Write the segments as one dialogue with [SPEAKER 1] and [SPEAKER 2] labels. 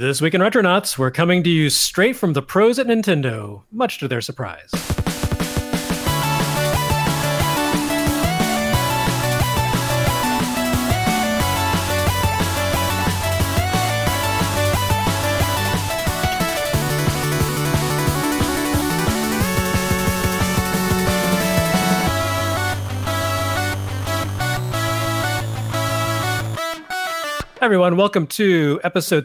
[SPEAKER 1] This week in Retronauts, we're coming to you straight from the pros at Nintendo, much to their surprise. Everyone, welcome to episode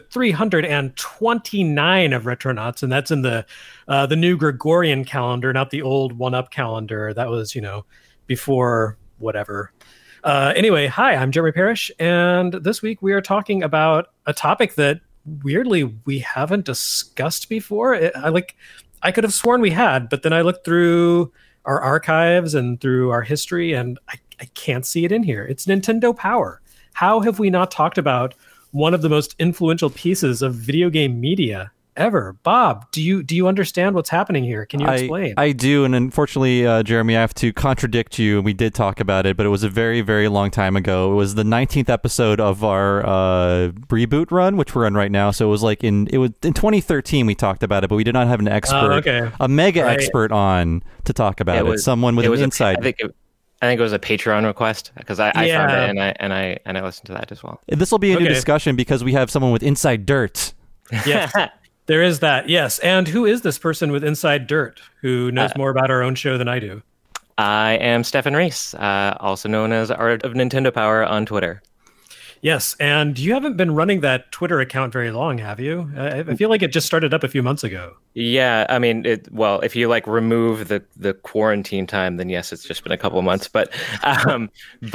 [SPEAKER 1] 329 of Retronauts, and that's in the new Gregorian calendar, not the old one-up calendar. That was, before whatever. Anyway, hi, I'm Jeremy Parrish, and this week we are talking about a topic that weirdly we haven't discussed before. I could have sworn we had, but then I looked through our archives and through our history, and I can't see it in here. It's Nintendo Power. How have we not talked about one of the most influential pieces of video game media ever? Bob, do you understand what's happening here? Can you explain?
[SPEAKER 2] I do, and unfortunately, Jeremy, I have to contradict you. We did talk about it, but it was a very, very long time ago. It was the 19th episode of our reboot run, which we're in right now. So it was in 2013 we talked about it, but we did not have an expert, a mega expert on to talk about it. Someone with an insight.
[SPEAKER 3] I think it was a Patreon request because I found it and I listened to that as well.
[SPEAKER 2] This will be a new discussion because we have someone with inside dirt.
[SPEAKER 1] Yes, there is that. Yes, and who is this person with inside dirt who knows more about our own show than I do?
[SPEAKER 3] I am Stefan Reese, also known as Art of Nintendo Power on Twitter.
[SPEAKER 1] Yes, and you haven't been running that Twitter account very long, have you? I feel like it just started up a few months ago.
[SPEAKER 3] Yeah, I mean, if you remove the quarantine time, then yes, it's just been a couple of months. But I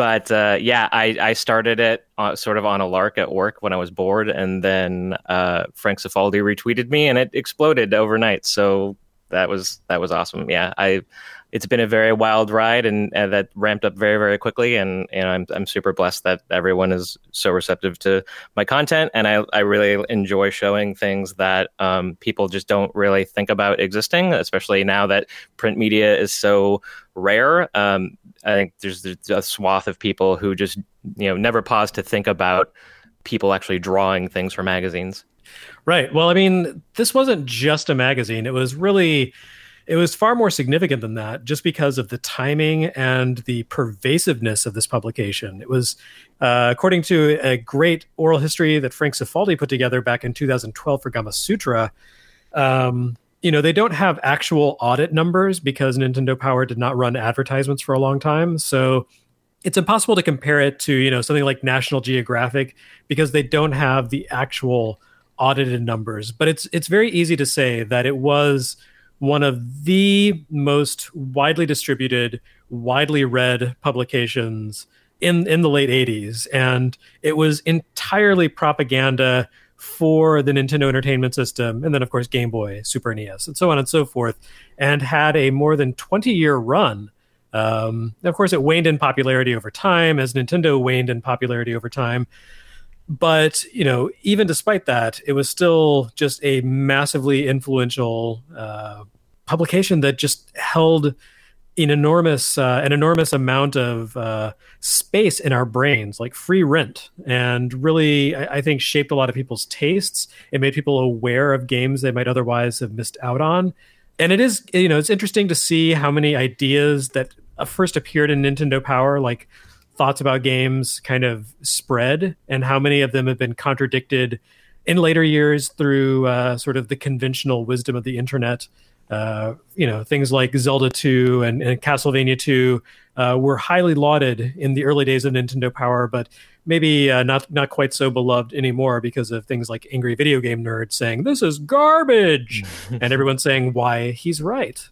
[SPEAKER 3] started it sort of on a lark at work when I was bored, and then Frank Cifaldi retweeted me, and it exploded overnight. So that was awesome. Yeah, it's been a very wild ride, and that ramped up very, very quickly. And I'm super blessed that everyone is so receptive to my content. And I really enjoy showing things that people just don't really think about existing, especially now that print media is so rare. I think there's a swath of people who just never pause to think about people actually drawing things for magazines.
[SPEAKER 1] Right. Well, I mean, this wasn't just a magazine. It was far more significant than that, just because of the timing and the pervasiveness of this publication. It was, according to a great oral history that Frank Cifaldi put together back in 2012 for Gamasutra, they don't have actual audit numbers because Nintendo Power did not run advertisements for a long time. So it's impossible to compare it to, something like National Geographic because they don't have the actual audited numbers. But it's very easy to say that it was one of the most widely distributed, widely read publications in the late 80s. And it was entirely propaganda for the Nintendo Entertainment System, and then, of course, Game Boy, Super NES, and so on and so forth, and had a more than 20-year run. Of course, it waned in popularity over time, as Nintendo waned in popularity over time. But, even despite that, it was still just a massively influential publication that just held an enormous amount of space in our brains, like free rent, and really, I think, shaped a lot of people's tastes. It made people aware of games they might otherwise have missed out on. And it is, it's interesting to see how many ideas that first appeared in Nintendo Power, like thoughts about games, kind of spread, and how many of them have been contradicted in later years through sort of the conventional wisdom of the internet. Things like Zelda 2 and Castlevania 2 were highly lauded in the early days of Nintendo Power, but maybe not quite so beloved anymore because of things like angry video game nerds saying, "This is garbage," and everyone saying why he's right.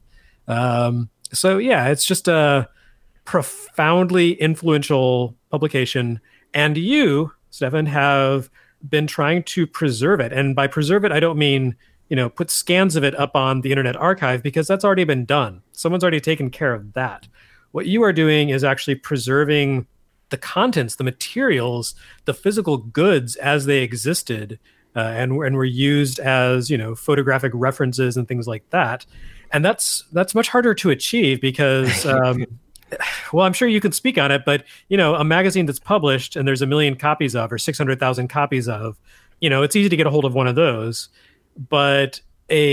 [SPEAKER 1] It's just a profoundly influential publication, and you, Stefan, have been trying to preserve it. And by preserve it, I don't mean put scans of it up on the Internet Archive, because that's already been done. Someone's already taken care of that. What you are doing is actually preserving the contents, the materials, the physical goods as they existed, and were used as photographic references and things like that. And that's much harder to achieve because well, I'm sure you could speak on it, but a magazine that's published and there's 1 million copies of, or 600,000 copies of, it's easy to get a hold of one of those, but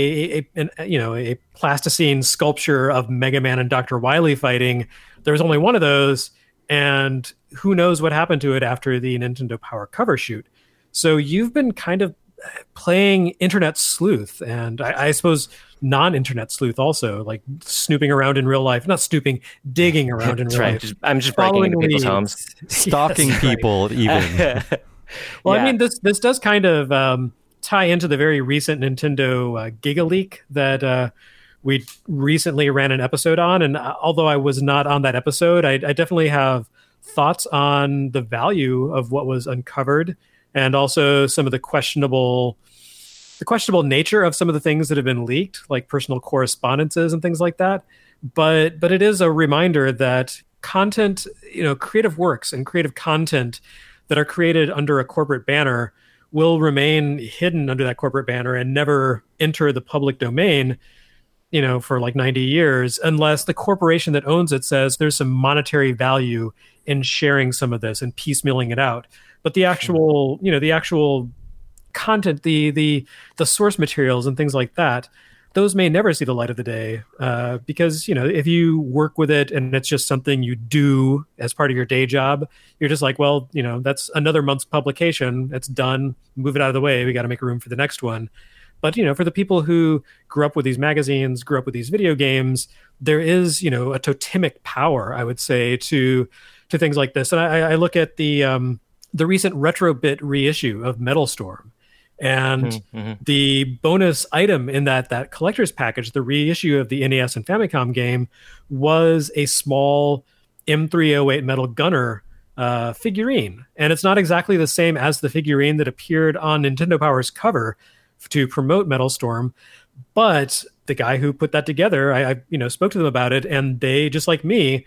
[SPEAKER 1] a plasticine sculpture of Mega Man and Dr. Wily fighting, there was only one of those, and who knows what happened to it after the Nintendo Power cover shoot. So you've been kind of playing internet sleuth, and I suppose non-internet sleuth also, like snooping around in real life, not snooping, digging around in real life.
[SPEAKER 3] I'm just breaking into people's homes,
[SPEAKER 2] stalking people even.
[SPEAKER 1] Well, yeah. I mean, this does kind of tie into the very recent Nintendo Giga Leak that we recently ran an episode on. And although I was not on that episode, I definitely have thoughts on the value of what was uncovered, and also some of the questionable nature of some of the things that have been leaked, like personal correspondences and things like that. But it is a reminder that content, creative works and creative content that are created under a corporate banner will remain hidden under that corporate banner and never enter the public domain, for like 90 years, unless the corporation that owns it says there's some monetary value in sharing some of this and piecemealing it out. But the actual, the actual content, the source materials and things like that, those may never see the light of the day because, if you work with it and it's just something you do as part of your day job, you're just like, well, that's another month's publication. It's done. Move it out of the way. We got to make room for the next one. But, for the people who grew up with these magazines, grew up with these video games, there is, a totemic power, I would say, to things like this. And I look at the recent Retrobit reissue of Metal Storm. And the bonus item in that collector's package, the reissue of the NES and Famicom game, was a small M308 Metal Gunner figurine. And it's not exactly the same as the figurine that appeared on Nintendo Power's cover to promote Metal Storm. But the guy who put that together, I spoke to them about it, and they, just like me,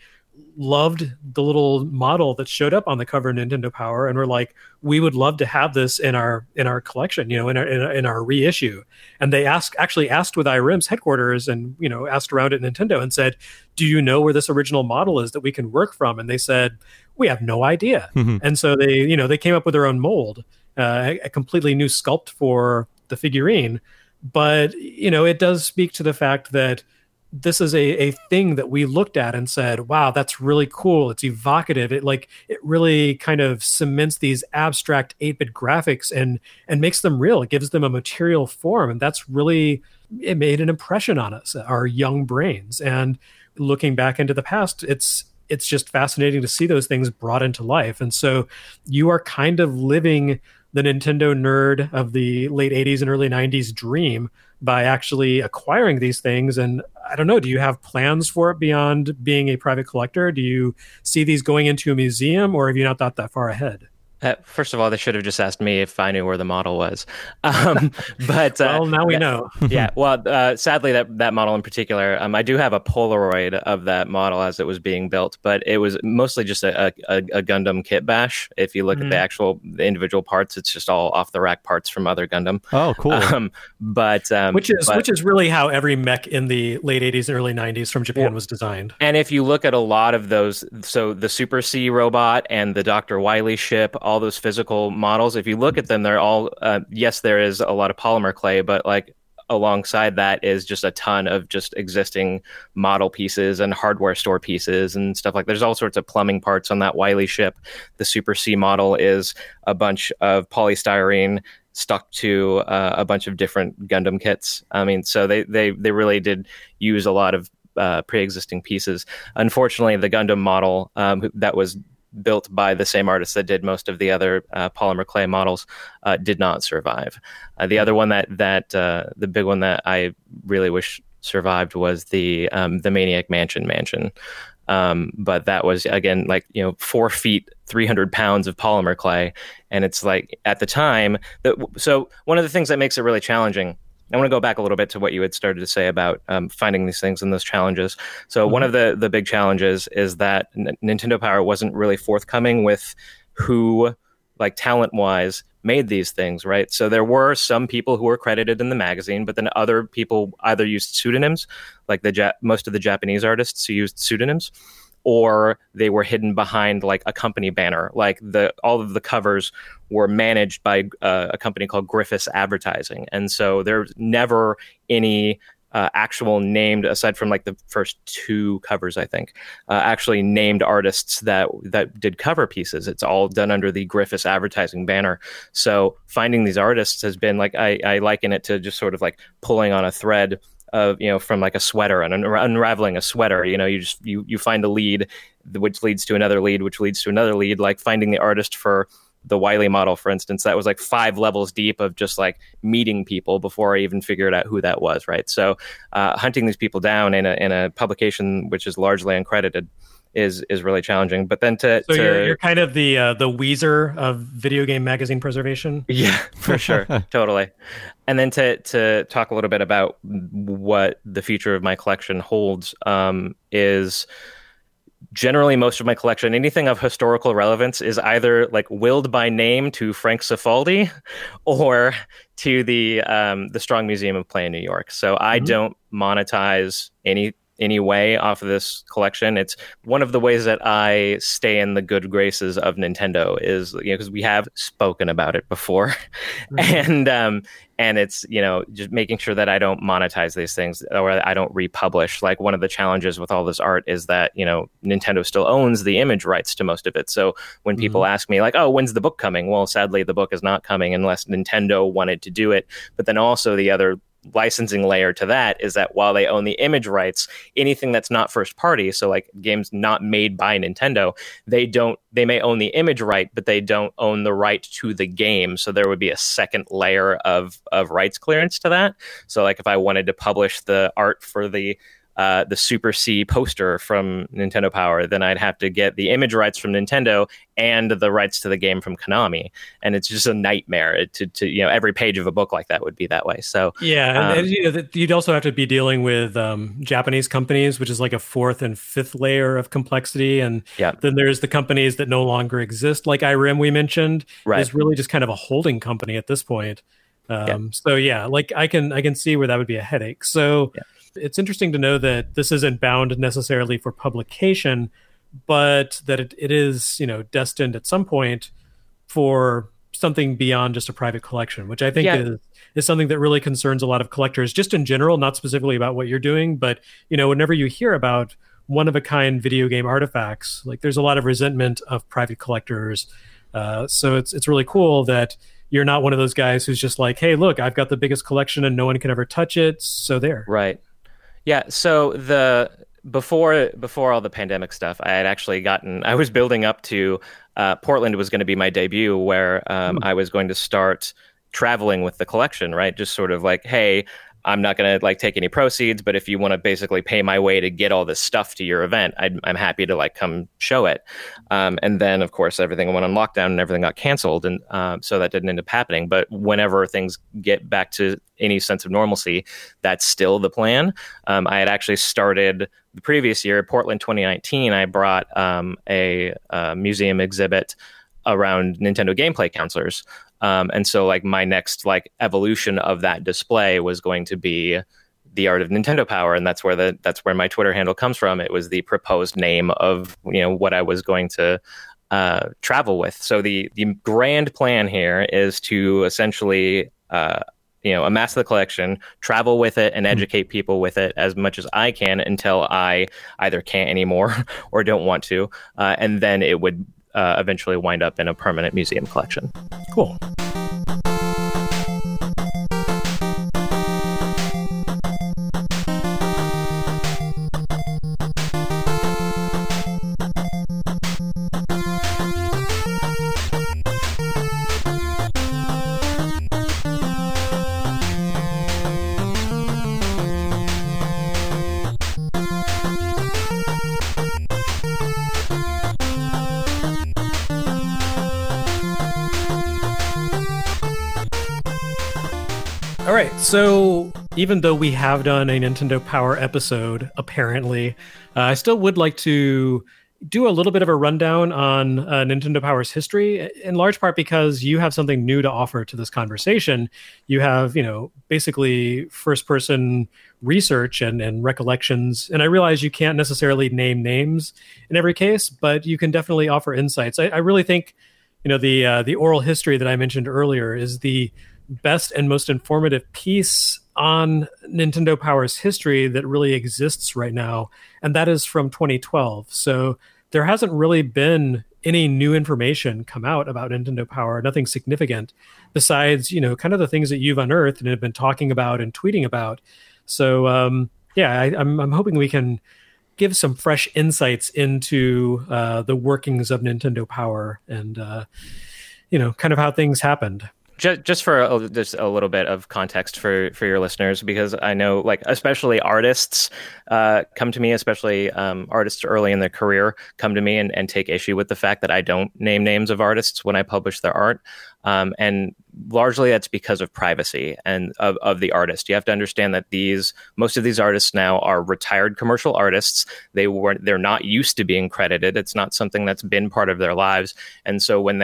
[SPEAKER 1] loved the little model that showed up on the cover of Nintendo Power, and were like, we would love to have this in our collection, in our reissue. And they actually asked with IRIM's headquarters, and asked around at Nintendo and said, do you know where this original model is that we can work from? And they said, we have no idea. And so they came up with their own mold, a completely new sculpt for the figurine. But it does speak to the fact that this is a thing that we looked at and said, wow, that's really cool. It's evocative. It really kind of cements these abstract 8-bit graphics and makes them real. It gives them a material form. And that's really, it made an impression on us, our young brains. And looking back into the past, it's just fascinating to see those things brought into life. And so you are kind of living the Nintendo nerd of the late 80s and early 90s dream by actually acquiring these things. And I don't know, do you have plans for it beyond being a private collector? Do you see these going into a museum, or have you not thought that far ahead?
[SPEAKER 3] First of all, they should have just asked me if I knew where the model was. But
[SPEAKER 1] well, now we know.
[SPEAKER 3] Yeah. Well, sadly, that model in particular, I do have a Polaroid of that model as it was being built, but it was mostly just a Gundam kit bash. If you look at the individual parts, it's just all off the rack parts from other Gundam.
[SPEAKER 2] Oh, cool.
[SPEAKER 1] Which is really how every mech in the late 80s and early 90s from Japan was designed.
[SPEAKER 3] And if you look at a lot of those, so the Super C robot and the Dr. Wily ship, all those physical models, if you look at them, they're all yes, there is a lot of polymer clay, but like alongside that is just a ton of just existing model pieces and hardware store pieces and stuff. Like there's all sorts of plumbing parts on that Wily ship. The Super C model is a bunch of polystyrene stuck to a bunch of different Gundam kits. I mean, so they really did use a lot of pre-existing pieces. Unfortunately, the Gundam model that was built by the same artist that did most of the other polymer clay models did not survive. The other one that the big one that I really wish survived was the Maniac Mansion. But that was, again, 4 feet, 300 pounds of polymer clay. And it's like, at the time, so one of the things that makes it really challenging, I want to go back a little bit to what you had started to say about finding these things and those challenges. So one of the big challenges is that Nintendo Power wasn't really forthcoming with who, like talent-wise, made these things, right? So there were some people who were credited in the magazine, but then other people either used pseudonyms, like most of the Japanese artists who used pseudonyms, or they were hidden behind like a company banner. Like all of the covers were managed by a company called Griffiths Advertising, and so there's never any actual named, aside from like the first 2 covers, I think, actually named artists that did cover pieces. It's all done under the Griffiths Advertising banner. So finding these artists has been like, I liken it to just sort of like pulling on a thread of, from like a sweater and unraveling a sweater. You find a lead, which leads to another lead, which leads to another lead. Like finding the artist for the Wiley model, for instance, that was like 5 levels deep of just like meeting people before I even figured out who that was, right? So hunting these people down in a publication which is largely uncredited is really challenging. But then
[SPEAKER 1] you're kind of the Weezer of video game magazine preservation.
[SPEAKER 3] Yeah, for sure. Totally. And then to talk a little bit about what the future of my collection holds, is generally most of my collection, anything of historical relevance, is either like willed by name to Frank Cifaldi or to the Strong Museum of Play in New York. So I don't monetize any way off of this collection. It's one of the ways that I stay in the good graces of Nintendo is, because we have spoken about it before. And it's, just making sure that I don't monetize these things or I don't republish. Like one of the challenges with all this art is that, Nintendo still owns the image rights to most of it. So when people ask me like, oh, when's the book coming? Well, sadly, the book is not coming unless Nintendo wanted to do it. But then also the other licensing layer to that is that while they own the image rights, anything that's not first party, so like games not made by Nintendo, they may own the image right, but they don't own the right to the game. So there would be a second layer of rights clearance to that. So like if I wanted to publish the art for the Super C poster from Nintendo Power, then I'd have to get the image rights from Nintendo and the rights to the game from Konami, and it's just a nightmare. To every page of a book like that would be that way. So
[SPEAKER 1] yeah, and you'd also have to be dealing with Japanese companies, which is like a 4th and 5th layer of complexity, and then there's the companies that no longer exist, like Irem we mentioned, is really just kind of a holding company at this point. So yeah, like I can see where that would be a headache. So. Yeah. It's interesting to know that this isn't bound necessarily for publication, but that it is, destined at some point for something beyond just a private collection, which I think is something that really concerns a lot of collectors just in general, not specifically about what you're doing. But, whenever you hear about one-of-a-kind video game artifacts, like there's a lot of resentment of private collectors. So it's really cool that you're not one of those guys who's just like, hey, look, I've got the biggest collection and no one can ever touch it. So there.
[SPEAKER 3] Right. Yeah, so before all the pandemic stuff, I was building up to Portland was going to be my debut, where I was going to start traveling with the collection, right? Just sort of like, hey, I'm not going to like take any proceeds, but if you want to basically pay my way to get all this stuff to your event, I'm happy to like come show it. And then of course everything went on lockdown and everything got canceled. And so that didn't end up happening. But whenever things get back to any sense of normalcy, that's still the plan. I had actually started the previous year, Portland 2019, I brought a museum exhibit around Nintendo gameplay counselors. And so like my next like evolution of that display was going to be the art of Nintendo Power. And that's where my Twitter handle comes from. It was the proposed name of, what I was going to travel with. So the grand plan here is to essentially, amass the collection, travel with it, and educate people with it as much as I can until I either can't anymore or don't want to. And then it would eventually wind up in a permanent museum collection.
[SPEAKER 1] Cool. All right, so even though we have done a Nintendo Power episode, apparently, I still would like to do a little bit of a rundown on Nintendo Power's history, in large part because you have something new to offer to this conversation. You have, basically first-person research and recollections. And I realize you can't necessarily name names in every case, but you can definitely offer insights. I really think, the oral history that I mentioned earlier is the best and most informative piece on Nintendo Power's history that really exists right now, and that is from 2012. So there hasn't really been any new information come out about Nintendo Power, nothing significant besides, kind of the things that you've unearthed and have been talking about and tweeting about. So, I'm hoping we can give some fresh insights into the workings of Nintendo Power and, kind of how things happened.
[SPEAKER 3] Just for just a little bit of context for your listeners, because I know, especially artists come to me, especially artists early in their career come to me and take issue with the fact that I don't name names of artists when I publish their art. And largely that's because of privacy and of the artist. You have to understand that most of these artists now are retired commercial artists. They're not used to being credited. It's not something that's been part of their lives. And so when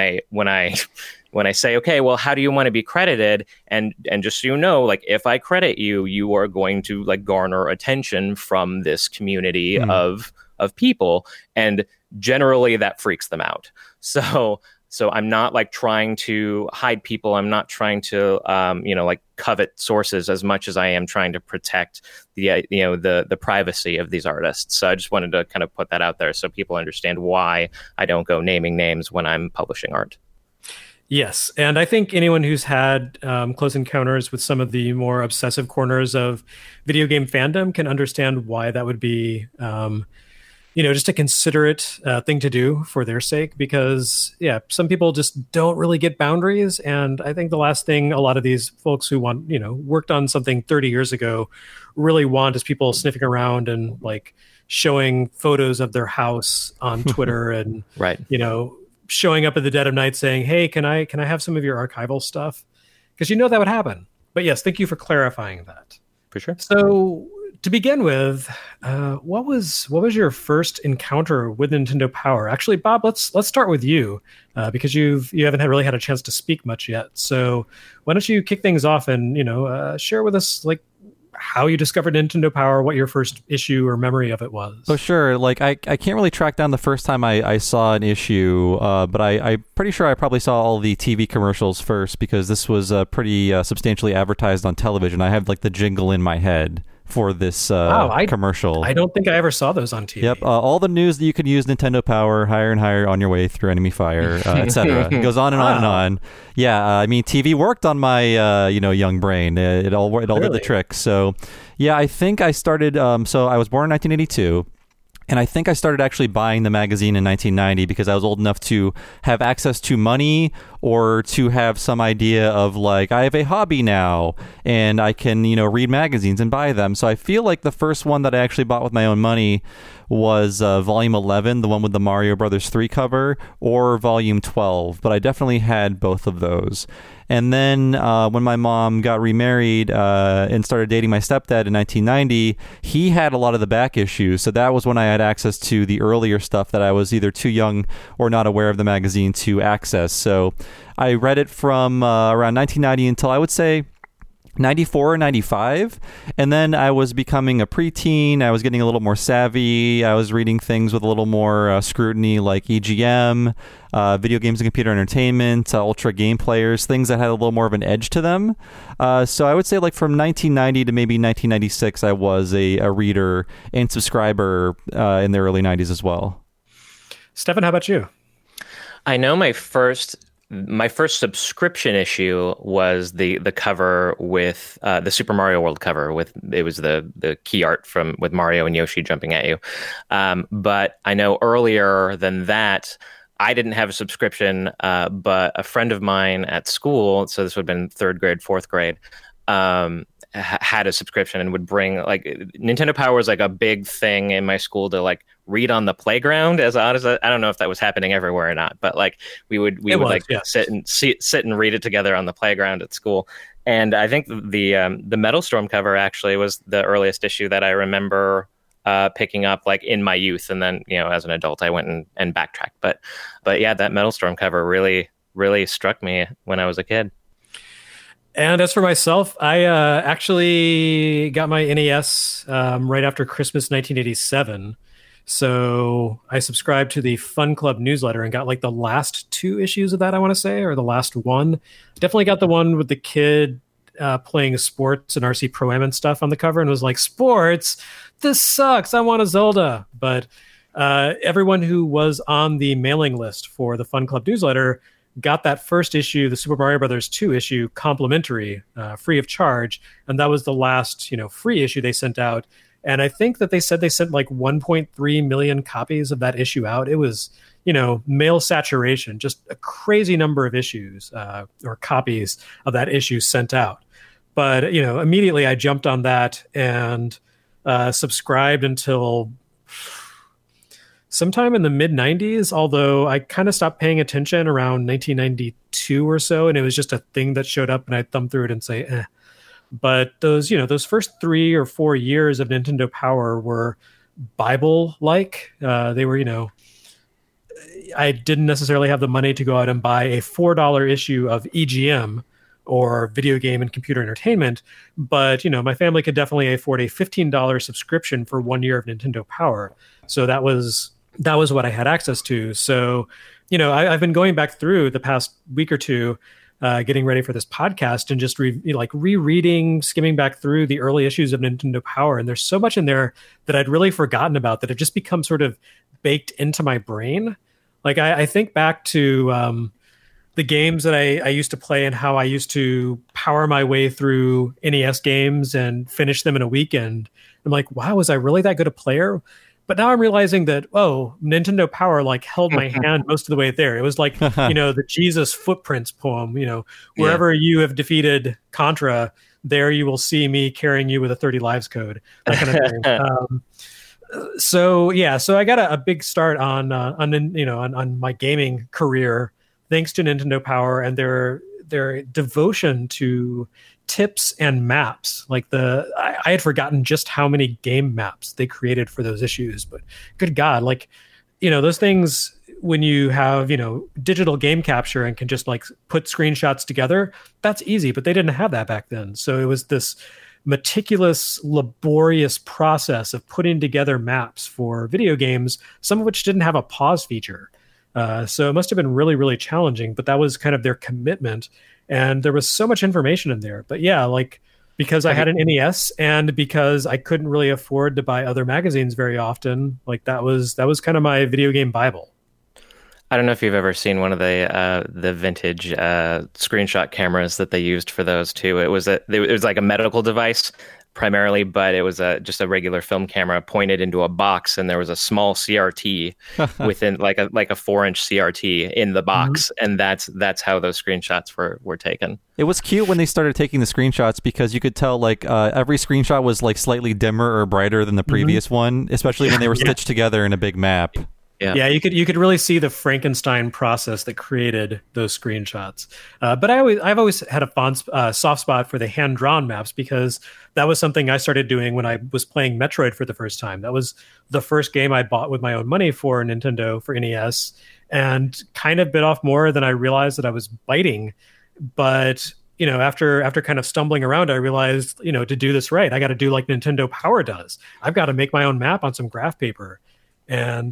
[SPEAKER 3] I say, okay, well, how do you want to be credited? And just so you know, if I credit you, you are going to garner attention from this community of people. And generally that freaks them out. So I'm not trying to hide people. I'm not trying to, covet sources as much as I am trying to protect the privacy of these artists. So I just wanted to kind of put that out there so people understand why I don't go naming names when I'm publishing art.
[SPEAKER 1] Yes, and I think anyone who's had close encounters with some of the more obsessive corners of video game fandom can understand why that would be, just a considerate thing to do for their sake. Because, some people just don't really get boundaries, and I think the last thing a lot of these folks who worked on something 30 years ago really want is people sniffing around and showing photos of their house on Twitter and
[SPEAKER 3] right,
[SPEAKER 1] showing up at the dead of night saying, hey, can I have some of your archival stuff? Because that would happen. But yes, thank you for clarifying that.
[SPEAKER 3] For sure.
[SPEAKER 1] So to begin with, what was your first encounter with Nintendo Power? Actually, Bob, let's start with you because you haven't really had a chance to speak much yet. So why don't you kick things off and share with us how you discovered Nintendo Power, what your first issue or memory of it was.
[SPEAKER 2] Oh, sure. I can't really track down the first time I saw an issue, but I'm pretty sure I probably saw all the TV commercials first because this was pretty substantially advertised on television. I have the jingle in my head for this commercial.
[SPEAKER 1] I don't think I ever saw those on TV.
[SPEAKER 2] Yep. All the news that you could use Nintendo Power, higher and higher on your way through enemy fire, etc. It goes on and on and on. Yeah, TV worked on my young brain. It all did the trick. So, yeah, I think I started. So I was born in 1982. And I think I started actually buying the magazine in 1990 because I was old enough to have access to money or to have some idea of I have a hobby now and I can, read magazines and buy them. So I feel like the first one that I actually bought with my own money was volume 11, the one with the Mario Brothers 3 cover, or volume 12. But I definitely had both of those. And then when my mom got remarried and started dating my stepdad in 1990, he had a lot of the back issues. So that was when I had access to the earlier stuff that I was either too young or not aware of the magazine to access. So I read it from around 1990 until I would say 94 or 95, and then I was becoming a preteen. I was getting a little more savvy. I was reading things with a little more scrutiny, like EGM, video games and computer entertainment, ultra game players, things that had a little more of an edge to them. So I would say from 1990 to maybe 1996, I was a reader and subscriber in the early 90s as well.
[SPEAKER 1] Stefan, how about you?
[SPEAKER 3] I know my first subscription issue was the cover with the Super Mario World cover it was the key art with Mario and Yoshi jumping at you. But I know earlier than that, I didn't have a subscription, but a friend of mine at school, so this would have been 3rd grade, 4th grade, had a subscription and would bring Nintendo Power was a big thing in my school to read on the playground. As odd as I don't know if that was happening everywhere or not, but we would sit and read it together on the playground at school. And I think the Metal Storm cover actually was the earliest issue that I remember picking up like in my youth, and then as an adult I went and backtracked. But yeah, that Metal Storm cover really struck me when I was a kid.
[SPEAKER 1] And as for myself, I actually got my NES right after Christmas 1987. So I subscribed to the Fun Club newsletter and got like the last 2 issues of that, I want to say, or the last one. Definitely got the one with the kid playing sports and RC Pro-Am and stuff on the cover, and was like, sports? This sucks. I want a Zelda. But everyone who was on the mailing list for the Fun Club newsletter got that first issue, the Super Mario Brothers 2 issue, complimentary, free of charge. And that was the last, free issue they sent out. And I think that they said they sent like 1.3 million copies of that issue out. It was, mail saturation, just a crazy number of issues or copies of that issue sent out. But, immediately I jumped on that and subscribed until sometime in the mid-90s, although I kind of stopped paying attention around 1992 or so, and it was just a thing that showed up and I'd thumb through it and say, eh. But those first 3 or 4 years of Nintendo Power were Bible-like. They were, I didn't necessarily have the money to go out and buy a $4 issue of EGM or Video Game and Computer Entertainment, but, my family could definitely afford a $15 subscription for 1 year of Nintendo Power. So that was what I had access to. So, I've been going back through the past week or two, getting ready for this podcast and just rereading, skimming back through the early issues of Nintendo Power. And there's so much in there that I'd really forgotten about that had just become sort of baked into my brain. Like I think back to the games that I used to play and how I used to power my way through NES games and finish them in a weekend. I'm like, wow, was I really that good a player? But now I'm realizing that, Nintendo Power held my hand most of the way there. It was like, the Jesus Footprints poem, wherever you have defeated Contra, there you will see me carrying you with a 30 lives code, that kind of thing. So I got a big start on my gaming career thanks to Nintendo Power and their devotion to tips and maps. I had forgotten just how many game maps they created for those issues, but good God, those things, when you have, digital game capture and can just put screenshots together, that's easy, but they didn't have that back then. So it was this meticulous, laborious process of putting together maps for video games, some of which didn't have a pause feature. So it must have been really, really challenging, but that was kind of their commitment. And there was so much information in there. But yeah, because I had an NES and because I couldn't really afford to buy other magazines very often, that was kind of my video game Bible.
[SPEAKER 3] I don't know if you've ever seen one of the vintage screenshot cameras that they used for those too. It was like a medical device primarily, but it was just a regular film camera pointed into a box, and there was a small CRT within like a 4-inch CRT in the box, and that's how those screenshots were taken.
[SPEAKER 2] It was cute when they started taking the screenshots because you could tell every screenshot was slightly dimmer or brighter than the previous one, especially when they were stitched together in a big map.
[SPEAKER 1] Yeah, you could really see the Frankenstein process that created those screenshots. But I've always had a soft spot for the hand-drawn maps because that was something I started doing when I was playing Metroid for the first time. That was the first game I bought with my own money for Nintendo, for NES, and kind of bit off more than I realized that I was biting. But after kind of stumbling around, I realized, to do this right, I got to do like Nintendo Power does. I've got to make my own map on some graph paper. And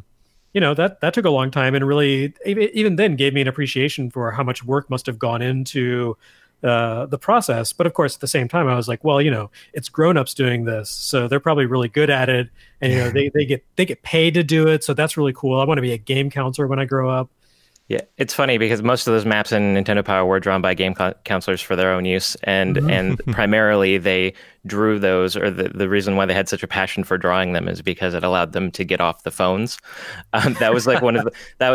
[SPEAKER 1] that took a long time, and really even then gave me an appreciation for how much work must have gone into the process. But of course, at the same time, I was like, well, it's grown-ups doing this, so they're probably really good at it, and they get paid to do it, so that's really cool. I want to be a game counselor when I grow up.
[SPEAKER 3] Yeah, it's funny because most of those maps in Nintendo Power were drawn by game counselors for their own use, and primarily they drew those, or the reason why they had such a passion for drawing them is because it allowed them to get off the phones. That was like one of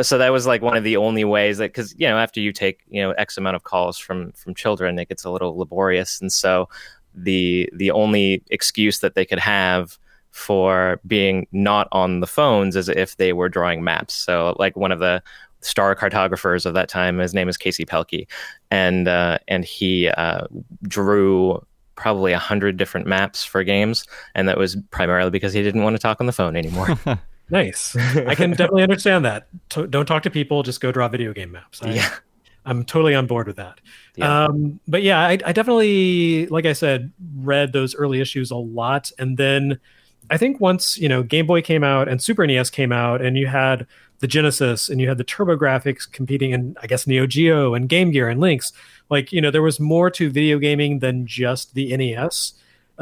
[SPEAKER 3] the only ways that, because after you take X amount of calls from children, it gets a little laborious, and so the only excuse that they could have for being not on the phones is if they were drawing maps. So like one of the star cartographers of that time, his name is Casey Pelkey, and he drew probably 100 different maps for games, and that was primarily because he didn't want to talk on the phone anymore.
[SPEAKER 1] Nice. I can definitely understand that. Don't talk to people, just go draw video game maps. I'm totally on board with that.
[SPEAKER 3] Yeah.
[SPEAKER 1] But yeah, I definitely, like I said, read those early issues a lot. And then I think once, Game Boy came out and Super NES came out, and you had the Genesis and you had the TurboGrafx competing in, I guess, Neo Geo and Game Gear and Lynx, there was more to video gaming than just the NES.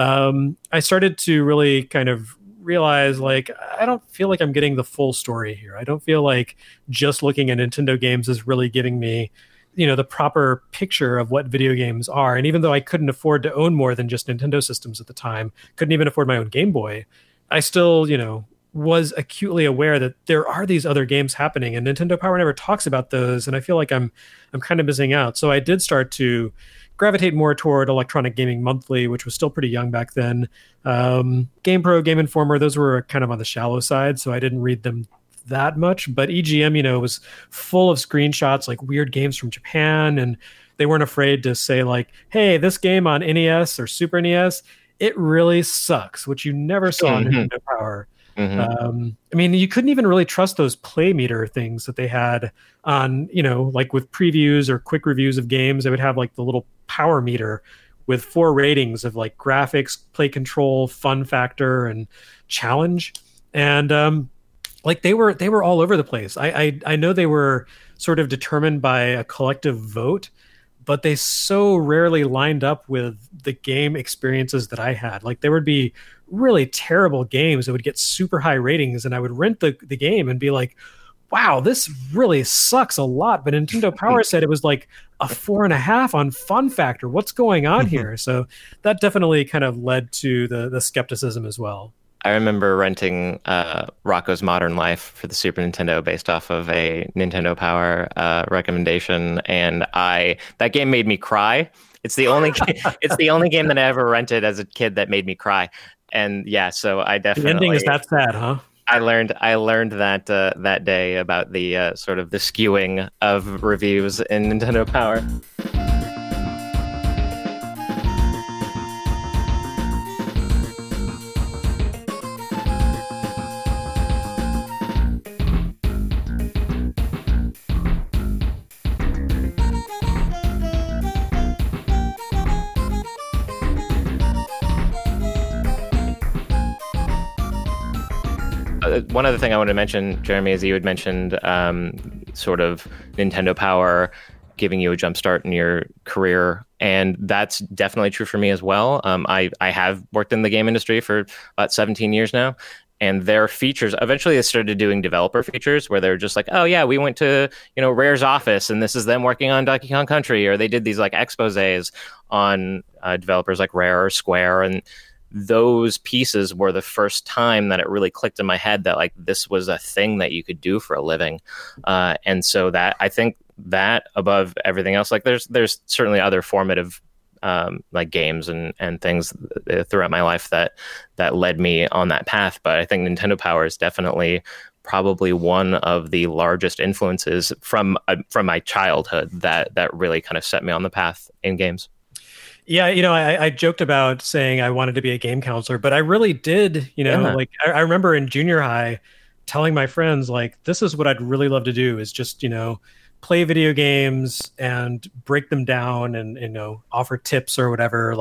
[SPEAKER 1] I started to really kind of realize, I don't feel like I'm getting the full story here. I don't feel like just looking at Nintendo games is really giving me, the proper picture of what video games are. And even though I couldn't afford to own more than just Nintendo systems at the time, couldn't even afford my own Game Boy, I still, was acutely aware that there are these other games happening, and Nintendo Power never talks about those. And I feel like I'm kind of missing out. So I did start to gravitate more toward Electronic Gaming Monthly, which was still pretty young back then. GamePro, Game Informer, those were kind of on the shallow side, so I didn't read them that much. But EGM, was full of screenshots, like weird games from Japan, and they weren't afraid to say, hey, this game on NES or Super NES, it really sucks, which you never saw in Nintendo Power. Mm-hmm. You couldn't even really trust those play meter things that they had on, with previews or quick reviews of games. They would have the little power meter with 4 ratings of graphics, play control, fun factor, and challenge. And they were all over the place. I know they were sort of determined by a collective vote, but they so rarely lined up with the game experiences that I had. There would be really terrible games that would get super high ratings, and I would rent the game and be like, wow, this really sucks a lot. But Nintendo Power said it was a 4.5 on fun factor. What's going on here? So that definitely kind of led to the skepticism as well.
[SPEAKER 3] I remember renting Rocco's Modern Life for the Super Nintendo based off of a Nintendo Power recommendation, and that game made me cry. It's the only it's the only game that I ever rented as a kid that made me cry. And yeah, so I definitely...
[SPEAKER 1] The ending is that sad, huh?
[SPEAKER 3] I learned that that day about the sort of the skewing of reviews in Nintendo Power. One other thing I want to mention, Jeremy, is you had mentioned sort of Nintendo Power giving you a jump start in your career, and that's definitely true for me as well. I have worked in the game industry for about 17 years now, and their features, eventually they started doing developer features where they're just like, oh yeah, we went to Rare's office and this is them working on Donkey Kong Country, or they did these exposés on developers like Rare or Square, and those pieces were the first time that it really clicked in my head that this was a thing that you could do for a living. And so that, I think that above everything else, there's certainly other formative games and things throughout my life that led me on that path. But I think Nintendo Power is definitely probably one of the largest influences from my childhood that really kind of set me on the path in games. Yeah,
[SPEAKER 1] I joked about saying I wanted to be a game counselor, but I really did, I remember in junior high telling my friends, this is what I'd really love to do is just, play video games and break them down and, offer tips or whatever.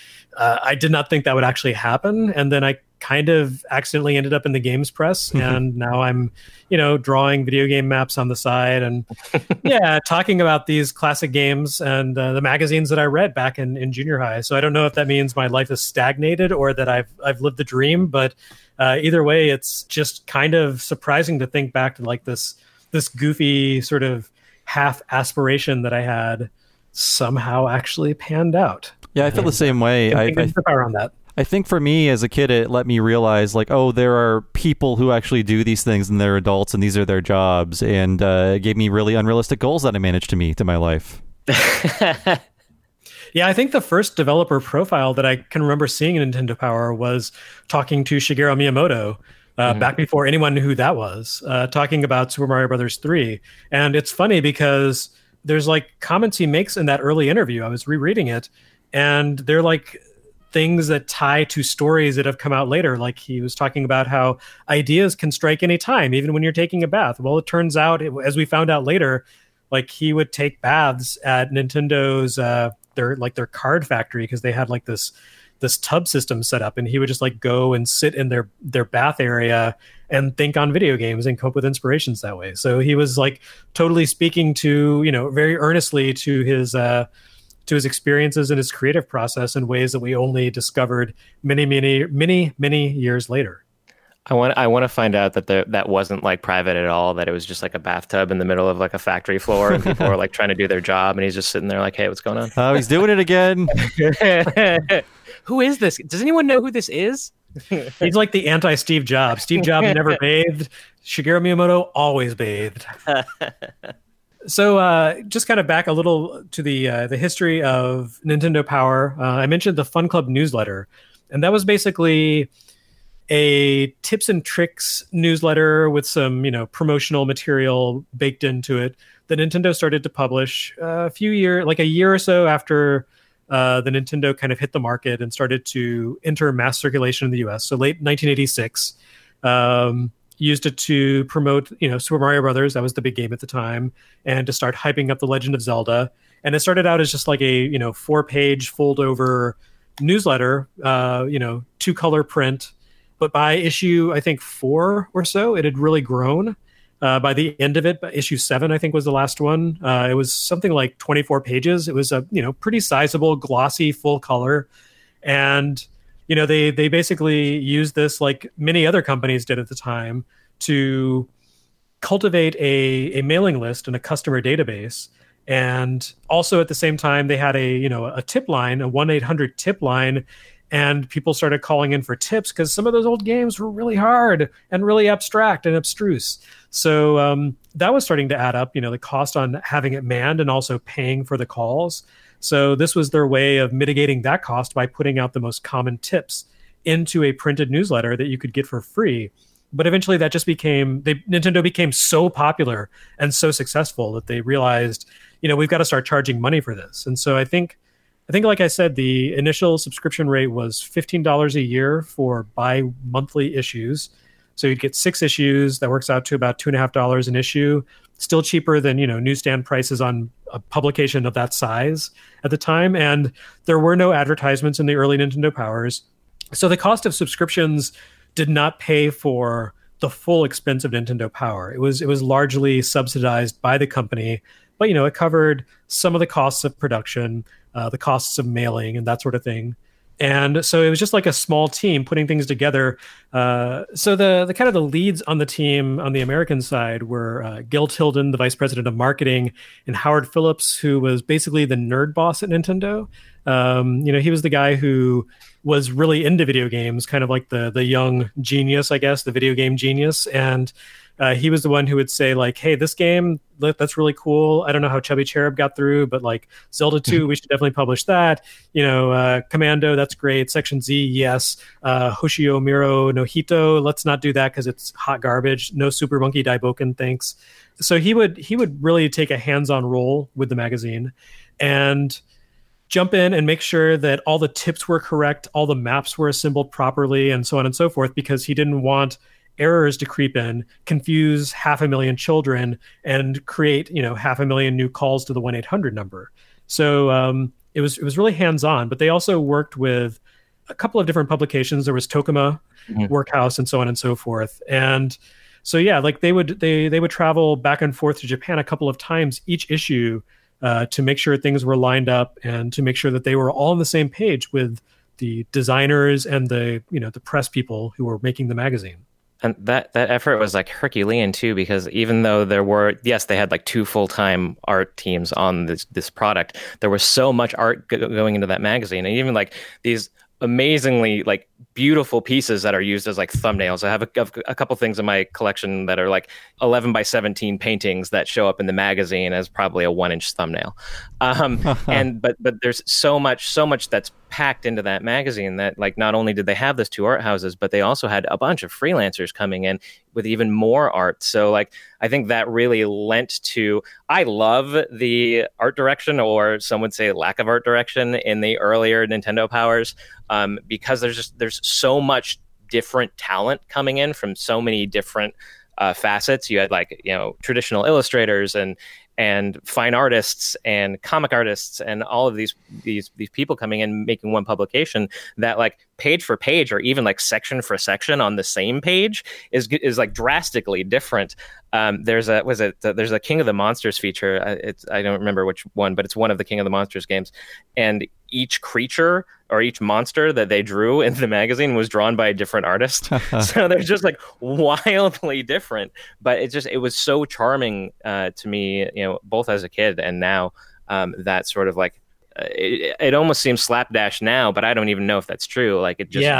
[SPEAKER 1] I did not think that would actually happen. And then I kind of accidentally ended up in the games press, and now I'm, drawing video game maps on the side and talking about these classic games and the magazines that I read back in junior high. So I don't know if that means my life is stagnated or that I've lived the dream, but either way, it's just kind of surprising to think back to this goofy sort of half aspiration that I had somehow actually panned out.
[SPEAKER 2] Yeah, I feel the same way. I think for me as a kid, it let me realize there are people who actually do these things and they're adults and these are their jobs, and it gave me really unrealistic goals that I managed to meet in my life.
[SPEAKER 1] Yeah, I think the first developer profile that I can remember seeing in Nintendo Power was talking to Shigeru Miyamoto, back before anyone knew who that was, talking about Super Mario Brothers 3. And it's funny because there's comments he makes in that early interview. I was rereading it, and they're things that tie to stories that have come out later. Like he was talking about how ideas can strike any time, even when you're taking a bath. Well, it turns out, as we found out later, like he would take baths at Nintendo's their card factory, because they had like this tub system set up, and he would just like go and sit in their bath area and think on video games and come up with inspirations that way. So he was like totally speaking to, very earnestly to his experiences and his creative process in ways that we only discovered many years later.
[SPEAKER 3] I want to find out that wasn't like private at all, that it was just like a bathtub in the middle of like a factory floor, and people are like trying to do their job, and he's just sitting there like, hey, what's going on?
[SPEAKER 2] Oh, he's doing it again.
[SPEAKER 3] Who is this? Does anyone know who this is?
[SPEAKER 1] He's like the anti-Steve Jobs. Steve Jobs never bathed. Shigeru Miyamoto always bathed. So just kind of back a little to the history of Nintendo Power. I mentioned the Fun Club newsletter, and that was basically a tips and tricks newsletter with some, promotional material baked into it that Nintendo started to publish a year or so after the Nintendo kind of hit the market and started to enter mass circulation in the US. So late 1986, used it to promote, Super Mario Brothers. That was the big game at the time, and to start hyping up The Legend of Zelda. And it started out as just like a, 4-page fold over newsletter, 2-color print. But by issue, I think 4 or so, it had really grown. By the end of it, issue 7, I think, was the last one. It was something like 24 pages. It was a pretty sizable, glossy, full color, and they basically used this, like many other companies did at the time, to cultivate a mailing list and a customer database. And also at the same time, they had a tip line, a 1-800 tip line. And people started calling in for tips because some of those old games were really hard and really abstract and abstruse. So that was starting to add up, the cost on having it manned and also paying for the calls. So this was their way of mitigating that cost by putting out the most common tips into a printed newsletter that you could get for free. But eventually that just Nintendo became so popular and so successful that they realized, we've got to start charging money for this. And so I think, like I said, the initial subscription rate was $15 a year for bi-monthly issues. So you'd get 6 issues. That works out to about $2.50 an issue. Still cheaper than, newsstand prices on a publication of that size at the time. And there were no advertisements in the early Nintendo Powers. So the cost of subscriptions did not pay for the full expense of Nintendo Power. It was largely subsidized by the company, but, it covered some of the costs of production, the costs of mailing and that sort of thing. And so it was just like a small team putting things together. So the kind of the leads on the team on the American side were Gil Tilden, the vice president of marketing, and Howard Phillips, who was basically the nerd boss at Nintendo. He was the guy who was really into video games, kind of like the young genius, I guess, the video game genius. And he was the one who would say, like, hey, this game, that's really cool. I don't know how Chubby Cherub got through, but like Zelda 2, we should definitely publish that. Commando, that's great. Section Z, yes. Hoshio Miro no Hito, let's not do that because it's hot garbage. No Super Monkey Daiboken, thanks. So he would really take a hands-on role with the magazine and jump in and make sure that all the tips were correct, all the maps were assembled properly, and so on and so forth, because he didn't want errors to creep in, confuse 500,000 children, and create 500,000 new calls to the 1-800 number. So it was really hands-on. But they also worked with a couple of different publications. There was Tokuma, Workhouse, and so on and so forth. And so like they would travel back and forth to Japan a couple of times each issue to make sure things were lined up and to make sure that they were all on the same page with the designers and the press people who were making the magazine.
[SPEAKER 3] And that effort was like Herculean too, because even though they had like 2 full-time art teams on this product, there was so much art going into that magazine, and even like these amazingly like beautiful pieces that are used as like thumbnails. I have a couple things in my collection that are like 11 by 17 paintings that show up in the magazine as probably a 1-inch thumbnail. But there's so much that's packed into that magazine that, like, not only did they have those 2 art houses, but they also had a bunch of freelancers coming in with even more art. So like, I think that really lent to, I love the art direction, or some would say lack of art direction, in the earlier Nintendo Powers, because there's so much different talent coming in from so many different facets. You had, like, traditional illustrators and fine artists and comic artists and all of these people coming in making one publication that, like, page for page or even like section for section on the same page is like drastically different. There's a King of the Monsters feature. I don't remember which one, but it's one of the King of the Monsters games, and each creature or each monster that they drew in the magazine was drawn by a different artist. So they're just like wildly different, but it was so charming to me, both as a kid and now, that sort of like, it almost seems slapdash now, but I don't even know if that's true. Like, it just,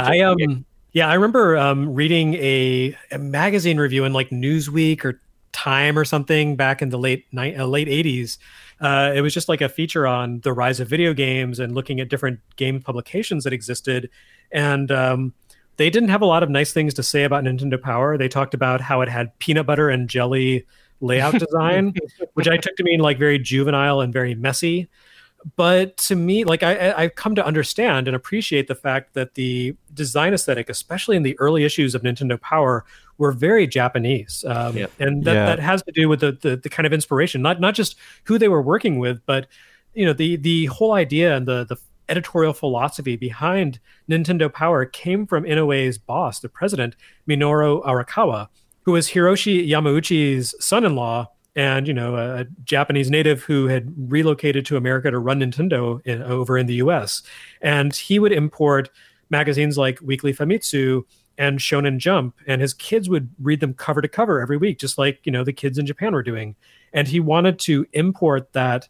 [SPEAKER 1] I remember reading a magazine review in like Newsweek or Time or something back in the late 80s. It was just like a feature on the rise of video games and looking at different game publications that existed. And they didn't have a lot of nice things to say about Nintendo Power. They talked about how it had peanut butter and jelly layout design, which I took to mean like very juvenile and very messy. But to me, like, I've come to understand and appreciate the fact that the design aesthetic, especially in the early issues of Nintendo Power, were very Japanese. And that has to do with the kind of inspiration, not just who they were working with, but the whole idea and the editorial philosophy behind Nintendo Power came from Inoue's boss, the president, Minoru Arakawa, who was Hiroshi Yamauchi's son-in-law, and a Japanese native who had relocated to America to run Nintendo over in the US. And he would import magazines like Weekly Famitsu and Shonen Jump, and his kids would read them cover to cover every week, just like the kids in Japan were doing. And he wanted to import that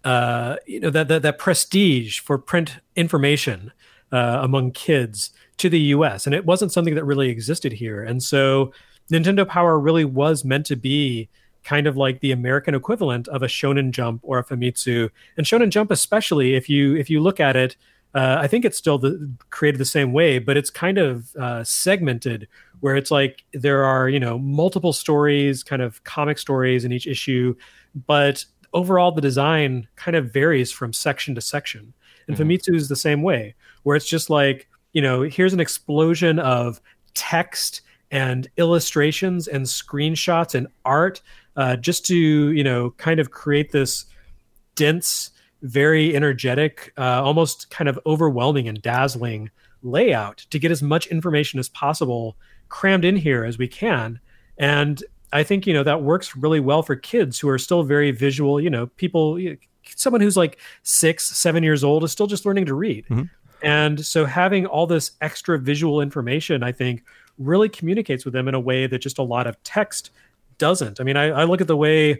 [SPEAKER 1] that prestige for print information among kids to the US, and it wasn't something that really existed here. And so Nintendo Power really was meant to be kind of like the American equivalent of a Shonen Jump or a Famitsu. And Shonen Jump, especially, if you look at it, I think it's still created the same way, but it's kind of segmented, where it's like there are multiple stories, kind of comic stories in each issue, but overall the design kind of varies from section to section. And Famitsu is the same way, where it's just like here's an explosion of text and illustrations and screenshots and art, just to kind of create this dense, very energetic, almost kind of overwhelming and dazzling layout to get as much information as possible crammed in here as we can. And I think that works really well for kids who are still very visual. People, someone who's like 6-7 years old is still just learning to read. And so having all this extra visual information, I think, really communicates with them in a way that just a lot of text doesn't. I mean, I look at the way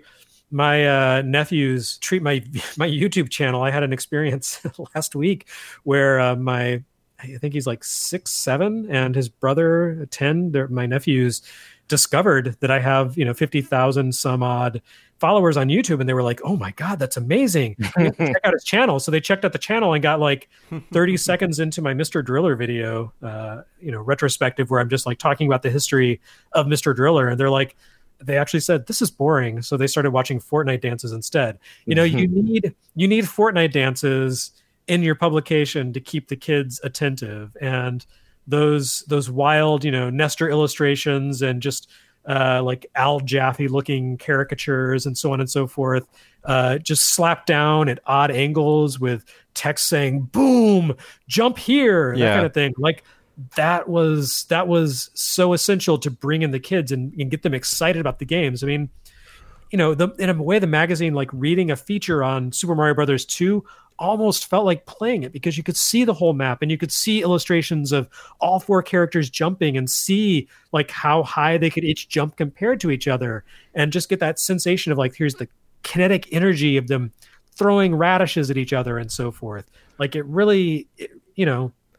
[SPEAKER 1] my nephews treat my YouTube channel. I had an experience last week where I think he's like 6, 7, and his brother 10. My nephews discovered that I have 50,000 some odd followers on YouTube, and they were like, "Oh my God, that's amazing! Check out his channel." So they checked out the channel and got like 30 seconds into my Mr. Driller video, retrospective, where I'm just like talking about the history of Mr. Driller, and they're like, they actually said, "This is boring," so they started watching Fortnite dances instead. You need Fortnite dances in your publication to keep the kids attentive, and those wild Nestor illustrations and just like Al Jaffe looking caricatures and so on and so forth, just slapped down at odd angles with text saying "boom, jump here," that kind of thing. Like, that was so essential to bring in the kids and get them excited about the games. I mean, in a way, the magazine, like reading a feature on Super Mario Brothers 2, almost felt like playing it, because you could see the whole map and you could see illustrations of all 4 characters jumping and see like how high they could each jump compared to each other, and just get that sensation of like, here's the kinetic energy of them throwing radishes at each other and so forth. Like, it really,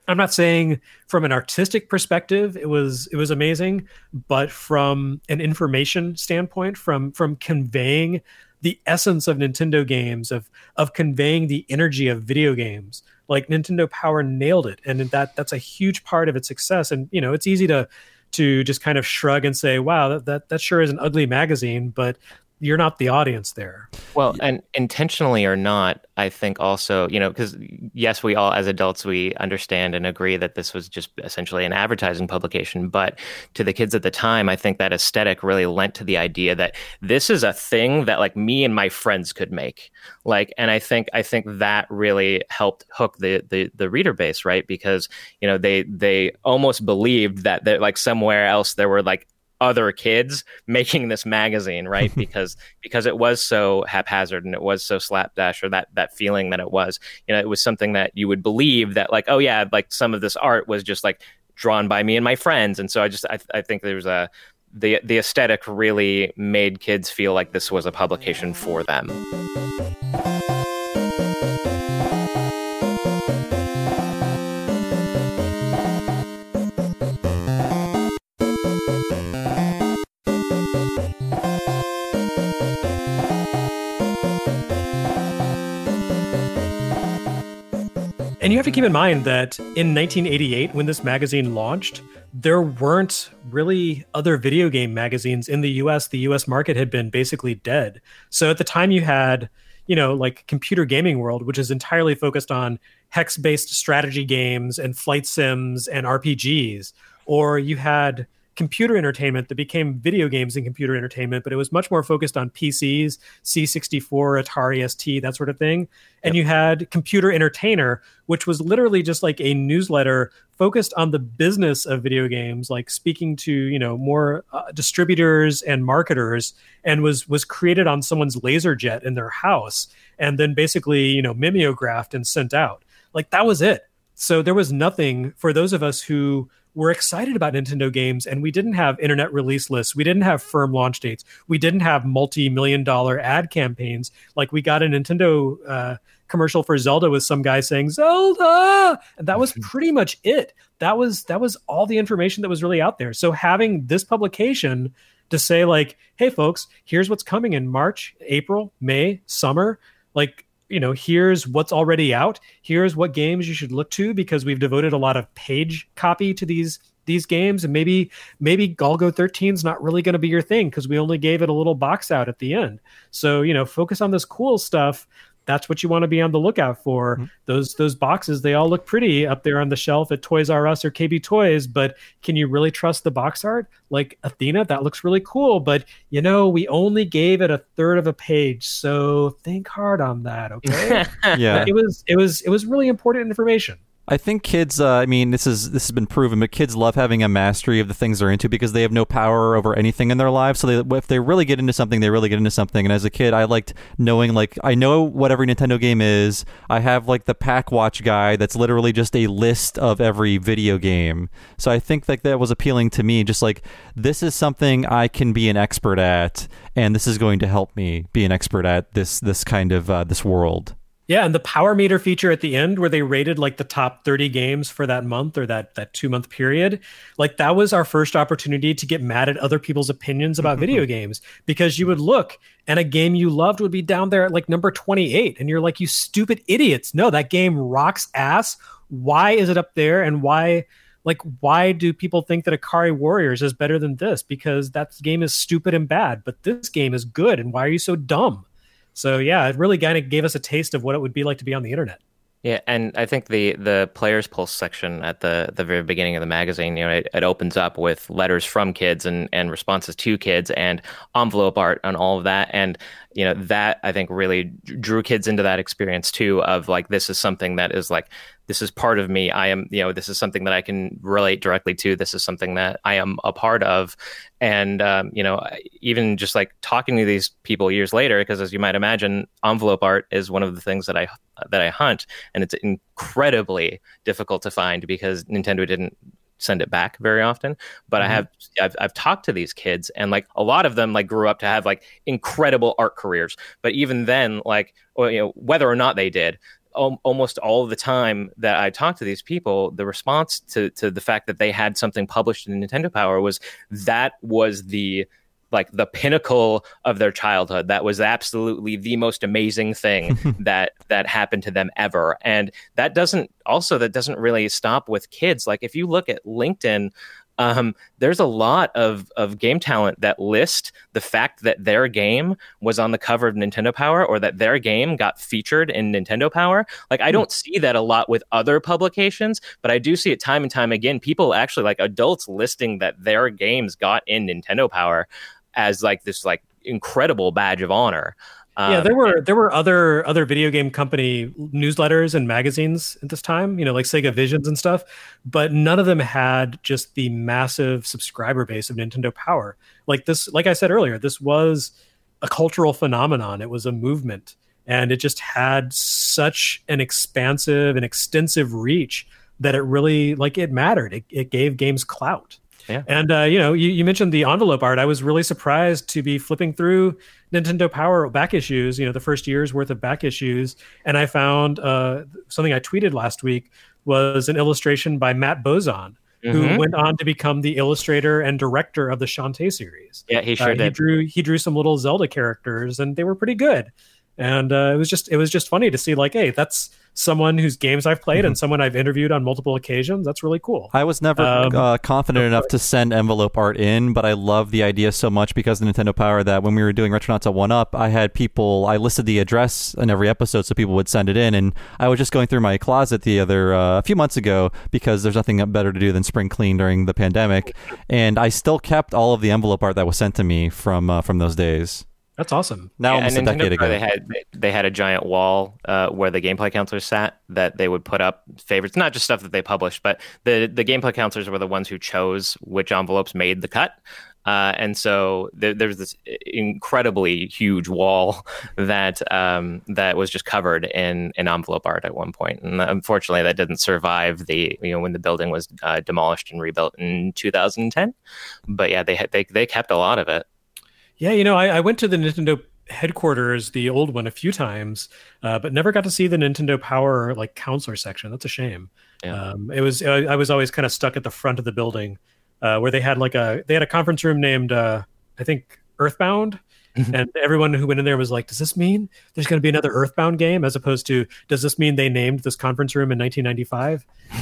[SPEAKER 1] I'm not saying from an artistic perspective it was amazing, but from an information standpoint, from conveying the essence of Nintendo games, of conveying the energy of video games, like Nintendo Power nailed it, and that's a huge part of its success. And it's easy to just kind of shrug and say, wow, that sure is an ugly magazine, but you're not the audience there.
[SPEAKER 3] Well, and intentionally or not, I think also, because yes, we all as adults, we understand and agree that this was just essentially an advertising publication. But to the kids at the time, I think that aesthetic really lent to the idea that this is a thing that like me and my friends could make. And I think that really helped hook the reader base, right? Because, they almost believed that like somewhere else there were like other kids making this magazine, right? because it was so haphazard and it was so slapdash, or that feeling that it was, it was something that you would believe that like, oh yeah, like some of this art was just like drawn by me and my friends. And so I think there's the aesthetic really made kids feel like this was a publication for them.
[SPEAKER 1] And you have to keep in mind that in 1988, when this magazine launched, there weren't really other video game magazines in the US. The US market had been basically dead. So at the time you had, like Computer Gaming World, which is entirely focused on hex-based strategy games and flight sims and RPGs. Or you had Computer Entertainment that became Video Games and Computer Entertainment, but it was much more focused on PCs, C64, Atari ST, that sort of thing. And you had Computer Entertainer, which was literally just like a newsletter focused on the business of video games, like speaking to, more distributors and marketers, and was created on someone's LaserJet in their house, and then basically, mimeographed and sent out. Like that was it. So there was nothing for those of us who were excited about Nintendo games, and we didn't have internet release lists. We didn't have firm launch dates. We didn't have multi-million-dollar ad campaigns. Like we got a Nintendo commercial for Zelda with some guy saying Zelda, and that was pretty much it. That was all the information that was really out there. So having this publication to say like, hey folks, here's what's coming in March, April, May, summer, like, here's what's already out. Here's what games you should look to, because we've devoted a lot of page copy to these games. And maybe Golgo 13 is not really going to be your thing because we only gave it a little box out at the end. So, focus on this cool stuff. That's what you want to be on the lookout for. Mm-hmm. Those boxes, they all look pretty up there on the shelf at Toys R Us or KB Toys, but can you really trust the box art? Like Athena, that looks really cool, but we only gave it a third of a page, so think hard on that, okay?
[SPEAKER 2] Yeah,
[SPEAKER 1] it was really important information.
[SPEAKER 2] I think kids, this has been proven, but kids love having a mastery of the things they're into because they have no power over anything in their lives. So if they really get into something, they really get into something. And as a kid, I liked knowing, like, I know what every Nintendo game is. I have, like, the Pack Watch guide that's literally just a list of every video game. So I think that was appealing to me. Just like, this is something I can be an expert at, and this is going to help me be an expert at this kind of this world.
[SPEAKER 1] Yeah, and the Power Meter feature at the end where they rated like the top 30 games for that month or that 2-month period, like that was our first opportunity to get mad at other people's opinions about video games, because you would look and a game you loved would be down there at like number 28 and you're like, you stupid idiots. No, that game rocks ass. Why is it up there? And why do people think that Ikari Warriors is better than this? Because that game is stupid and bad, but this game is good. And why are you so dumb? So yeah, it really kind of gave us a taste of what it would be like to be on the internet.
[SPEAKER 3] Yeah, and I think the Players Pulse section at the very beginning of the magazine, it opens up with letters from kids and responses to kids and envelope art and all of that. And, that I think really drew kids into that experience too, of like, this is something that is like, this is part of me. I am, this is something that I can relate directly to. This is something that I am a part of. And, even just like talking to these people years later, because as you might imagine, envelope art is one of the things that I hunt. And it's incredibly difficult to find because Nintendo didn't send it back very often. But I've talked to these kids, and like a lot of them like grew up to have like incredible art careers. But even then, like, whether or not they did, almost all the time that I talked to these people, the response to the fact that they had something published in Nintendo Power was the pinnacle of their childhood. That was absolutely the most amazing thing that happened to them ever. And that doesn't really stop with kids. Like if you look at LinkedIn, there's a lot of game talent that list the fact that their game was on the cover of Nintendo Power, or that their game got featured in Nintendo Power. Like I don't see that a lot with other publications, but I do see it time and time again. People actually, like adults, listing that their games got in Nintendo Power as like this like incredible badge of honor.
[SPEAKER 1] Yeah, there were other video game company newsletters and magazines at this time, like Sega Visions and stuff, but none of them had just the massive subscriber base of Nintendo Power. Like I said earlier, this was a cultural phenomenon. It was a movement, and it just had such an expansive and extensive reach that it really it mattered. It gave games clout.
[SPEAKER 3] Yeah.
[SPEAKER 1] And, you mentioned the envelope art. I was really surprised to be flipping through Nintendo Power back issues, the first year's worth of back issues. And I found something I tweeted last week was an illustration by Matt Bozon, who went on to become the illustrator and director of the Shantae series.
[SPEAKER 3] Yeah, he sure did.
[SPEAKER 1] He drew some little Zelda characters, and they were pretty good. And it was just funny to see, hey, that's someone whose games I've played and someone I've interviewed on multiple occasions. That's really cool.
[SPEAKER 2] I was never confident enough to send envelope art in, but I love the idea so much because of Nintendo Power that when we were doing Retronauts at 1UP, I listed the address in every episode so people would send it in. And I was just going through my closet a few months ago because there's nothing better to do than spring clean during the pandemic. And I still kept all of the envelope art that was sent to me from those days.
[SPEAKER 1] That's awesome.
[SPEAKER 2] Now, almost a decade ago,
[SPEAKER 3] they had a giant wall where the gameplay counselors sat that they would put up favorites, not just stuff that they published, but the gameplay counselors were the ones who chose which envelopes made the cut. And so there's this incredibly huge wall that was just covered in envelope art at one point. And unfortunately, that didn't survive when the building was demolished and rebuilt in 2010. But yeah, they kept a lot of it.
[SPEAKER 1] Yeah, I went to the Nintendo headquarters, the old one, a few times, but never got to see the Nintendo Power counselor section. That's a shame.
[SPEAKER 3] Yeah.
[SPEAKER 1] I was always kind of stuck at the front of the building, where they had a conference room named I think Earthbound, and everyone who went in there was like, "Does this mean there's going to be another Earthbound game?" As opposed to, "Does this mean they named this conference room in 1995?"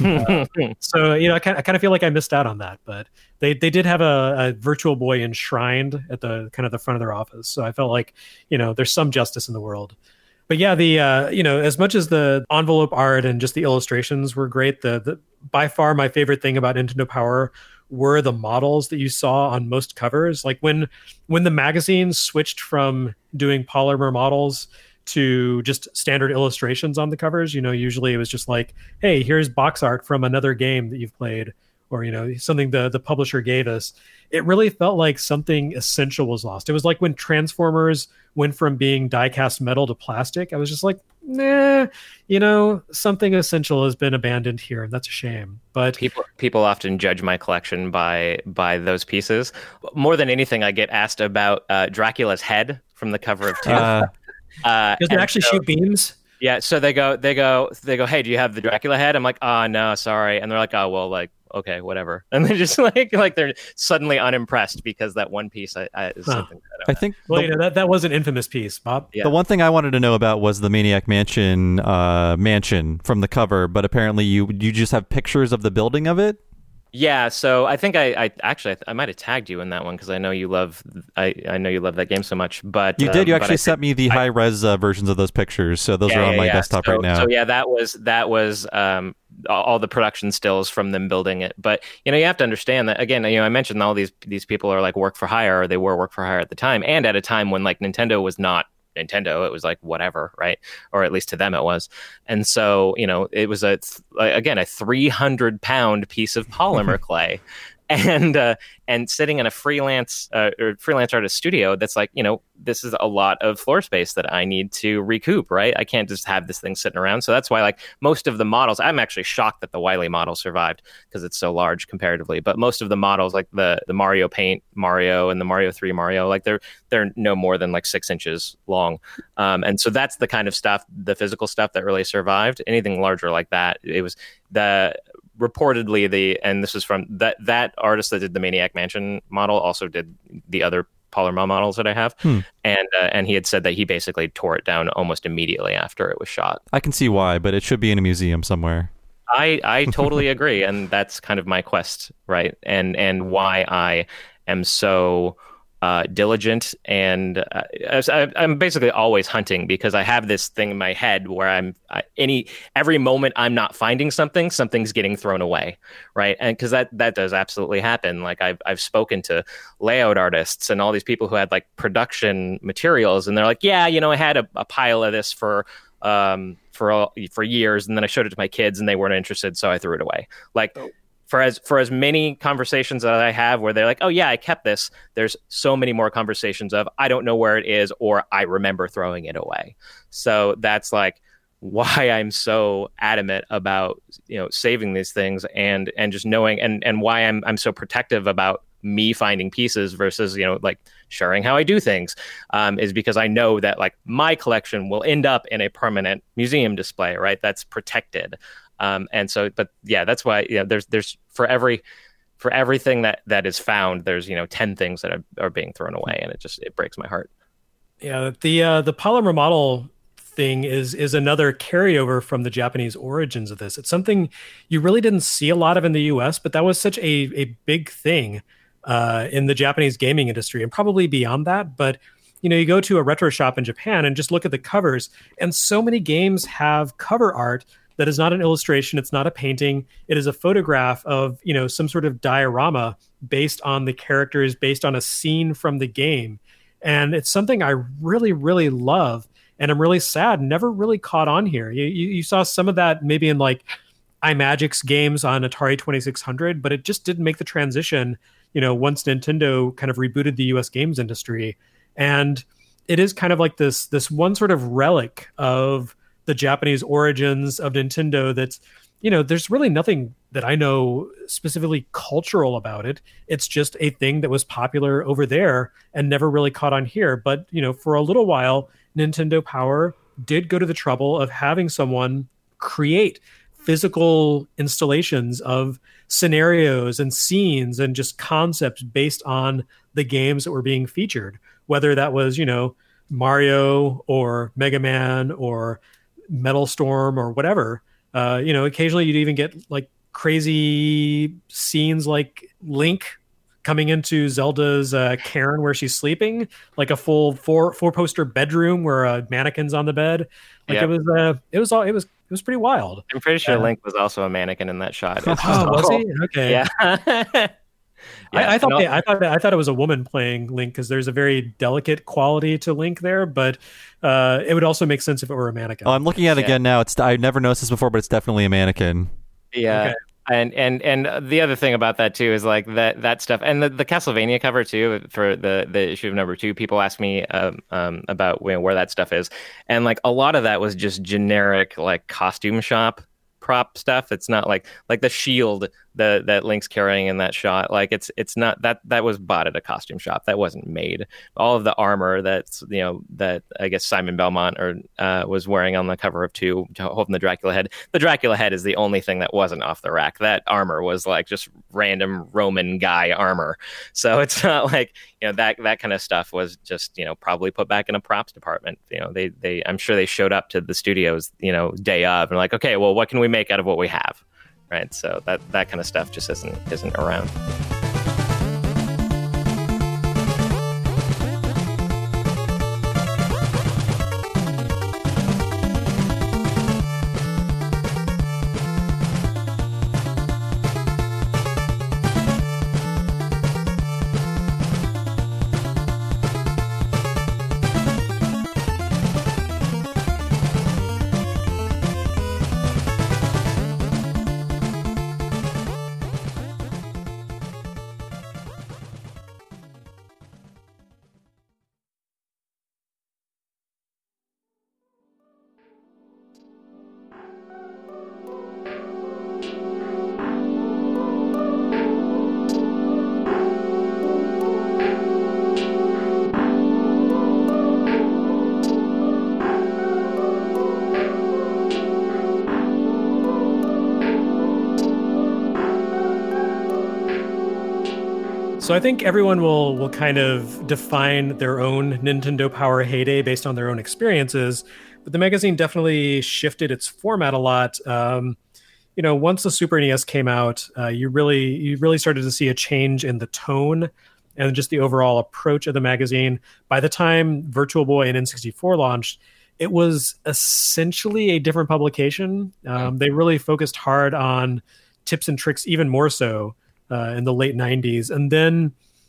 [SPEAKER 1] So I kind of feel like I missed out on that, but they did have a Virtual Boy enshrined at the kind of the front of their office, so I felt like there's some justice in the world. But yeah, the as much as the envelope art and just the illustrations were great, the by far my favorite thing about Nintendo Power were the models that you saw on most covers. Like when the magazine switched from doing polymer models to just standard illustrations on the covers, usually it was just like, hey, here's box art from another game that you've played, or something the publisher gave us. It really felt like something essential was lost. It was like when Transformers went from being die-cast metal to plastic. I was just like, nah, something essential has been abandoned here, and that's a shame. But
[SPEAKER 3] people often judge my collection by those pieces. More than anything, I get asked about Dracula's head from the cover of 2.
[SPEAKER 1] Does it actually shoot beams?
[SPEAKER 3] Yeah, so they go, hey, do you have the Dracula head? I'm like, no, sorry. And they're like, oh, well, okay, whatever. And they're just like they're suddenly unimpressed because that one piece is something that
[SPEAKER 2] I think.
[SPEAKER 1] Well, that was an infamous piece, Bob.
[SPEAKER 3] Yeah.
[SPEAKER 2] The one thing I wanted to know about was the Maniac Mansion mansion from the cover, but apparently you just have pictures of the building of it.
[SPEAKER 3] Yeah, so I think I might have tagged you in that one because I know you love that game so much. But
[SPEAKER 2] you did. You actually sent me the high res versions of those pictures, so those are on my desktop right now.
[SPEAKER 3] So yeah, that was all the production stills from them building it. But you have to understand that again. I mentioned all these people are like work for hire, or they were work for hire at the time, and at a time when Nintendo was not Nintendo, it was like whatever, right? Or at least to them it was. And so it was a 300-pound piece of polymer clay and sitting in a freelance artist studio that's like, this is a lot of floor space that I need to recoup, right? I can't just have this thing sitting around. So that's why like most of the models, I'm actually shocked that the Wily model survived because it's so large comparatively. But most of the models, like the Mario Paint Mario and the Mario 3 Mario, like they're no more than like 6 inches long. And so that's the kind of stuff, the physical stuff that really survived. Anything larger like that, it was reportedly and this was from that artist that did the Maniac Mansion model also did the other Polymer models that I have, and he had said that he basically tore it down almost immediately after it was shot.
[SPEAKER 2] I can see why, but it should be in a museum somewhere.
[SPEAKER 3] I totally agree, and that's kind of my quest, right? And why I am so diligent, and I'm basically always hunting because I have this thing in my head where every moment I'm not finding something's getting thrown away, right? And because that does absolutely happen. Like I've spoken to layout artists and all these people who had like production materials, and they're like, yeah, I had a pile of this for years, and then I showed it to my kids, and they weren't interested, so I threw it away. Like. For as many conversations that I have where they're like, oh yeah, I kept this, there's so many more conversations of I don't know where it is or I remember throwing it away. So that's like why I'm so adamant about saving these things and just knowing and why I'm so protective about me finding pieces versus like sharing how I do things is because I know that like my collection will end up in a permanent museum display, right? That's protected. And so, but yeah, that's why, there's for everything that is found, there's, 10 things that are being thrown away, and it breaks my heart.
[SPEAKER 1] Yeah. The Polymer model thing is another carryover from the Japanese origins of this. It's something you really didn't see a lot of in the US, but that was such a big thing, in the Japanese gaming industry and probably beyond that. But, you go to a retro shop in Japan and just look at the covers, and so many games have cover art that is not an illustration. It's not a painting. It is a photograph of, some sort of diorama based on the characters, based on a scene from the game. And it's something I really, really love. And I'm really sad, never really caught on here. You saw some of that maybe in like iMagic's games on Atari 2600, but it just didn't make the transition, once Nintendo kind of rebooted the US games industry. And it is kind of like this one sort of relic of the Japanese origins of Nintendo that's, there's really nothing that I know specifically cultural about it. It's just a thing that was popular over there and never really caught on here. But, for a little while, Nintendo Power did go to the trouble of having someone create physical installations of scenarios and scenes and just concepts based on the games that were being featured, whether that was, Mario or Mega Man or Metal Storm or whatever. Occasionally you'd even get like crazy scenes like Link coming into Zelda's cairn where she's sleeping, like a full four poster bedroom where a mannequin's on the bed. Like it was pretty wild.
[SPEAKER 3] I'm pretty sure Link was also a mannequin in that shot.
[SPEAKER 1] Was he? Okay.
[SPEAKER 3] Yeah.
[SPEAKER 1] Yeah, I thought it was a woman playing Link because there's a very delicate quality to Link there, but it would also make sense if it were a mannequin.
[SPEAKER 2] Oh, I'm looking at it again now. I never noticed this before, but it's definitely a mannequin.
[SPEAKER 3] Yeah. Okay. And the other thing about that too is like that stuff, and the Castlevania cover too for the issue of number 2. People ask me about where that stuff is, and like a lot of that was just generic like costume shop prop stuff. It's not like the shield that Link's carrying in that shot. Like it's not that was bought at a costume shop. That wasn't made. All of the armor that I guess Simon Belmont was wearing on the cover of 2, holding the Dracula head. The Dracula head is the only thing that wasn't off the rack. That armor was like just random Roman guy armor. So it's not like that kind of stuff was just probably put back in a props department. They I'm sure they showed up to the studios day of and like, okay, well, what can we make out of what we have? Right, so that kind of stuff just isn't around.
[SPEAKER 1] So I think everyone will kind of define their own Nintendo Power heyday based on their own experiences, but the magazine definitely shifted its format a lot. Once the Super NES came out, you really started to see a change in the tone and just the overall approach of the magazine. By the time Virtual Boy and N64 launched, it was essentially a different publication. They really focused hard on tips and tricks, even more so in the late 90s. And then,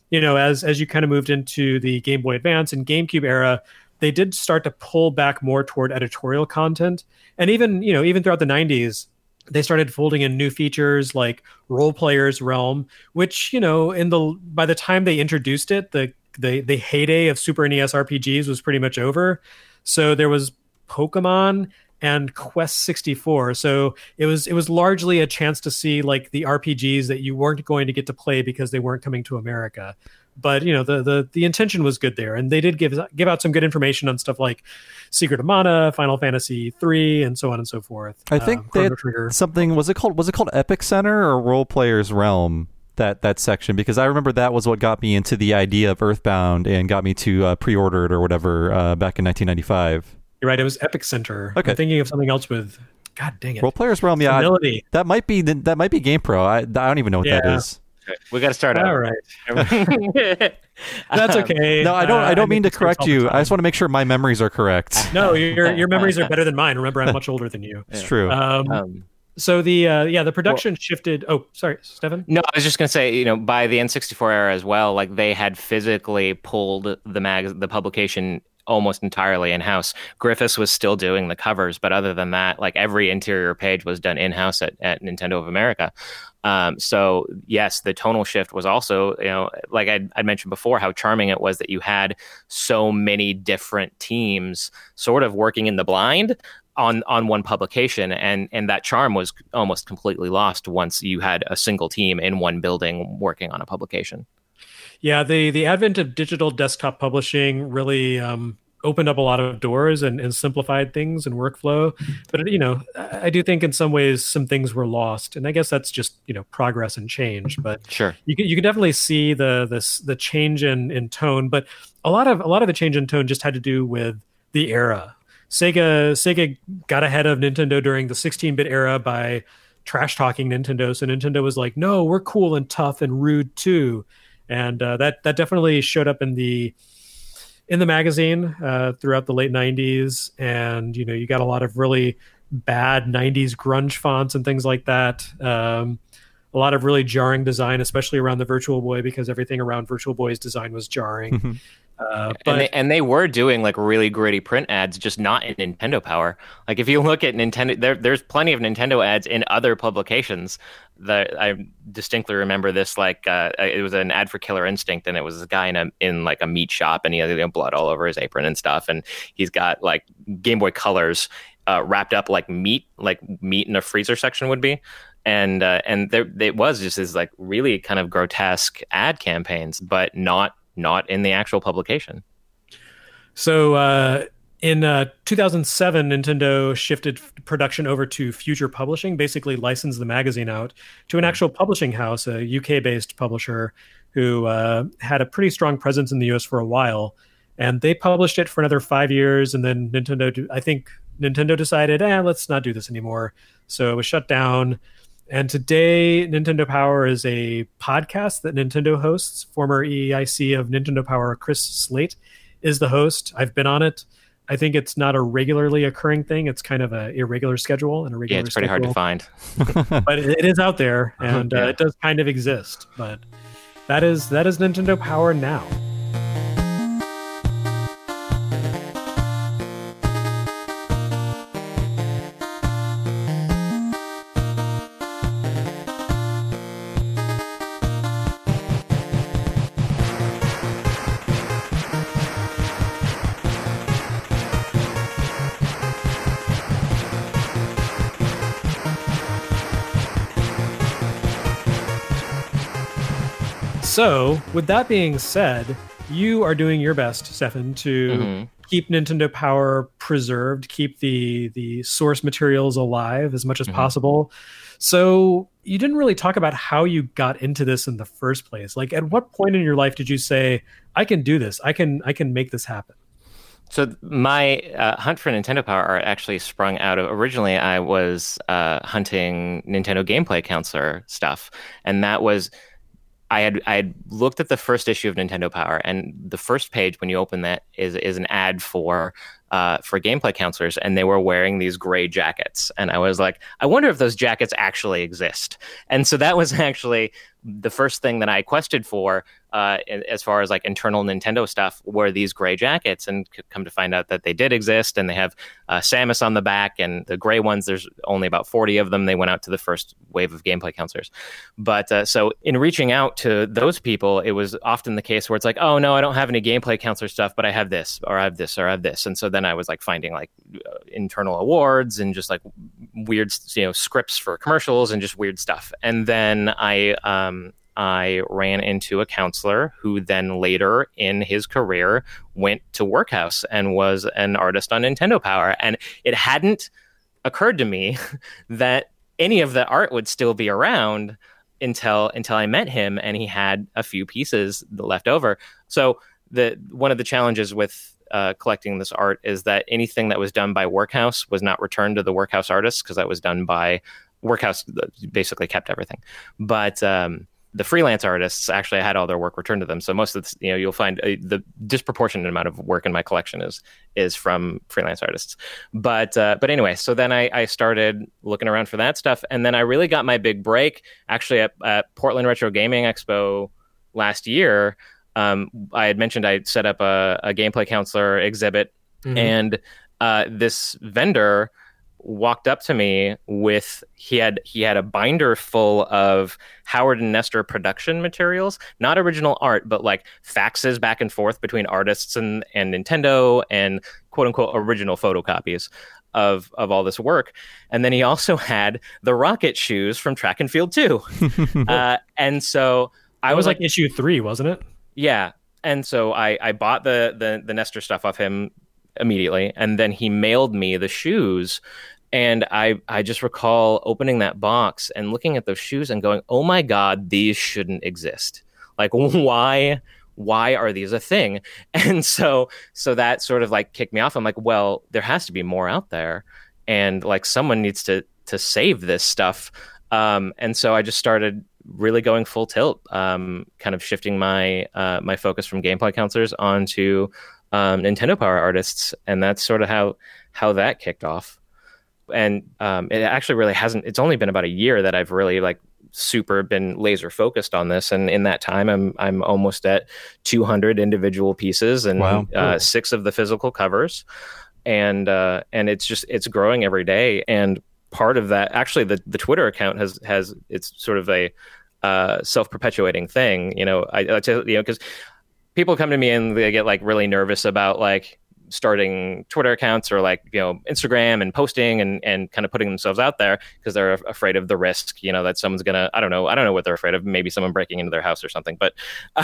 [SPEAKER 1] as you kind of moved into the Game Boy Advance and GameCube era, they did start to pull back more toward editorial content. And even throughout the 90s, they started folding in new features like Role Players Realm, which, by the time they introduced it, the heyday of Super NES RPGs was pretty much over. So there was Pokemon and Quest 64. So it was largely a chance to see like the RPGs that you weren't going to get to play because they weren't coming to America. But the intention was good there, and they did give out some good information on stuff like Secret of Mana, Final Fantasy III, and so on and so forth.
[SPEAKER 2] I think they had something. Was it called Epic Center or Role Players Realm? That section, because I remember that was what got me into the idea of Earthbound and got me to pre-order it or whatever back in 1995.
[SPEAKER 1] You're right. It was Epic Center. Okay. I'm thinking of something else with. God dang it.
[SPEAKER 2] Role Players Realm. Yeah, that might be GamePro. I don't even know what that is.
[SPEAKER 3] We got to start out.
[SPEAKER 1] All right. That's okay.
[SPEAKER 2] No, I don't mean to correct you. I just want to make sure my memories are correct.
[SPEAKER 1] No, your memories are better than mine. Remember, I'm much older than you.
[SPEAKER 2] It's true.
[SPEAKER 1] So the production shifted. Oh, sorry, Stefan.
[SPEAKER 3] No, I was just gonna say, by the N64 era as well, like they had physically pulled the publication almost entirely in-house. Griffiths was still doing the covers, but other than that, like every interior page was done in-house at Nintendo of America. So yes, the tonal shift was also, like I'd mentioned before, how charming it was that you had so many different teams sort of working in the blind on one publication, and that charm was almost completely lost once you had a single team in one building working on a publication.
[SPEAKER 1] Yeah, the advent of digital desktop publishing really opened up a lot of doors and simplified things and workflow. But I do think in some ways some things were lost, and I guess that's just progress and change. But
[SPEAKER 3] sure,
[SPEAKER 1] you can definitely see the change in tone. But a lot of the change in tone just had to do with the era. Sega got ahead of Nintendo during the 16-bit era by trash talking Nintendo. So Nintendo was like, "No, we're cool and tough and rude too." And that definitely showed up in the magazine throughout the late 90s. And, you got a lot of really bad 90s grunge fonts and things like that. A lot of really jarring design, especially around the Virtual Boy, because everything around Virtual Boy's design was jarring.
[SPEAKER 3] And they were doing like really gritty print ads, just not in Nintendo Power. Like if you look at Nintendo, there's plenty of Nintendo ads in other publications. That I distinctly remember this. Like it was an ad for Killer Instinct, and it was a guy in like a meat shop, and he had blood all over his apron and stuff, and he's got like Game Boy Colors wrapped up like meat in a freezer section would be. And there it was just this like really kind of grotesque ad campaigns, but not in the actual publication.
[SPEAKER 1] So in 2007, Nintendo shifted production over to Future Publishing, basically licensed the magazine out to an actual publishing house, a UK-based publisher who had a pretty strong presence in the US for a while. And they published it for another 5 years, and then Nintendo decided, let's not do this anymore. So it was shut down. And today, Nintendo Power is a podcast that Nintendo hosts. Former EEIC of Nintendo Power, Chris Slate, is the host. I've been on it. I think it's not a regularly occurring thing. It's kind of an irregular schedule and a regular.
[SPEAKER 3] Yeah, it's pretty hard to find.
[SPEAKER 1] But it is out there, and it does kind of exist. But that is Nintendo Power now. So, with that being said, you are doing your best, Stefan, to keep Nintendo Power preserved, keep the source materials alive as much as possible. So, you didn't really talk about how you got into this in the first place. Like, at what point in your life did you say, I can do this, I can make this happen?
[SPEAKER 3] So my hunt for Nintendo Power Art actually sprung out of, originally I was hunting Nintendo Gameplay Counselor stuff, and that was, I had looked at the first issue of Nintendo Power, and the first page when you open that is an ad for gameplay counselors, and they were wearing these gray jackets, and I was like, I wonder if those jackets actually exist. And so that was actually the first thing that I quested for, as far as like internal Nintendo stuff, were these gray jackets, and come to find out that they did exist, and they have Samus on the back, and the gray ones, there's only about 40 of them. They went out to the first wave of gameplay counselors. But so in reaching out to those people, it was often the case where it's like, oh no, I don't have any gameplay counselor stuff, but I have this, or I have this, or I have this. And so then I was like finding like internal awards and just like weird, scripts for commercials and just weird stuff. And then I ran into a counselor who then later in his career went to Workhouse and was an artist on Nintendo Power. And it hadn't occurred to me that any of the art would still be around until I met him, and he had a few pieces left over. So one of the challenges with collecting this art is that anything that was done by Workhouse was not returned to the Workhouse artists, because that was done by Workhouse. Basically kept everything, but the freelance artists actually had all their work returned to them. So most of this, you'll find the disproportionate amount of work in my collection is from freelance artists. But anyway, so then I started looking around for that stuff, and then I really got my big break actually at Portland Retro Gaming Expo last year. I had mentioned I set up a gameplay counselor exhibit, and this vendor walked up to me with he had a binder full of Howard and Nestor production materials, not original art, but like faxes back and forth between artists and Nintendo, and quote unquote original photocopies of all this work. And then he also had the rocket shoes from Track and Field 2. And so I was
[SPEAKER 1] like issue 3, wasn't it?
[SPEAKER 3] Yeah. And so I bought the Nestor stuff off him immediately, and then he mailed me the shoes. And I just recall opening that box and looking at those shoes and going, oh my God, these shouldn't exist. Like, why are these a thing? And so that sort of like kicked me off. I'm like, well, there has to be more out there, and like someone needs to save this stuff. And so I just started really going full tilt, kind of shifting my my focus from gameplay counselors onto Nintendo Power artists, and that's sort of how that kicked off. And it actually really hasn't. It's only been about a year that I've really like super been laser focused on this, and in that time, I'm almost at 200 individual pieces and wow. 6 of the physical covers, and it's growing every day. And part of that, actually, the Twitter account has it's sort of a self-perpetuating thing. Because people come to me and they get like really nervous about like starting Twitter accounts or like, Instagram and posting and kind of putting themselves out there because they're afraid of the risk, that someone's gonna, I don't know what they're afraid of, maybe someone breaking into their house or something. But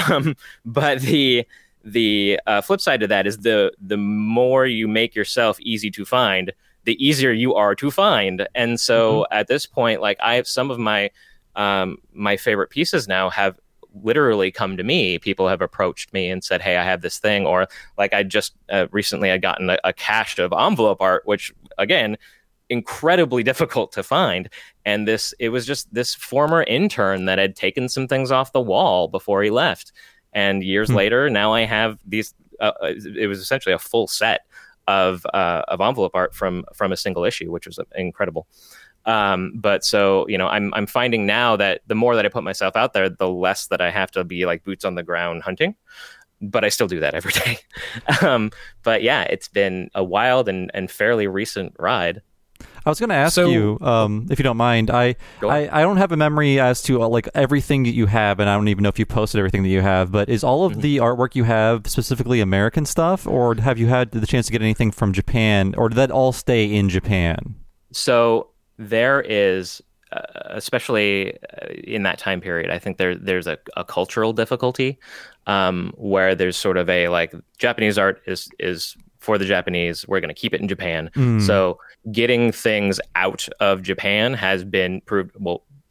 [SPEAKER 3] the flip side to that is the more you make yourself easy to find, the easier you are to find. And so at this point, like I have some of my favorite pieces now have literally come to me. People have approached me and said, hey, I have this thing. Or like I just recently I'd gotten a cache of envelope art, which again, incredibly difficult to find. And it was just this former intern that had taken some things off the wall before he left. And years later, now I have these, it was essentially a full set of envelope art from a single issue, which was incredible. But so, I'm finding now that the more that I put myself out there, the less that I have to be like boots on the ground hunting, but I still do that every day. But yeah, it's been a wild and fairly recent ride.
[SPEAKER 2] I was going to ask you, if you don't mind, I don't have a memory as to like everything that you have, and I don't even know if you posted everything that you have, but is all of the artwork you have specifically American stuff, or have you had the chance to get anything from Japan, or did that all stay in Japan?
[SPEAKER 3] So there is, especially in that time period, I think there's a cultural difficulty where there's sort of a like Japanese art is for the Japanese. We're going to keep it in Japan. So getting things out of Japan has been proved, well,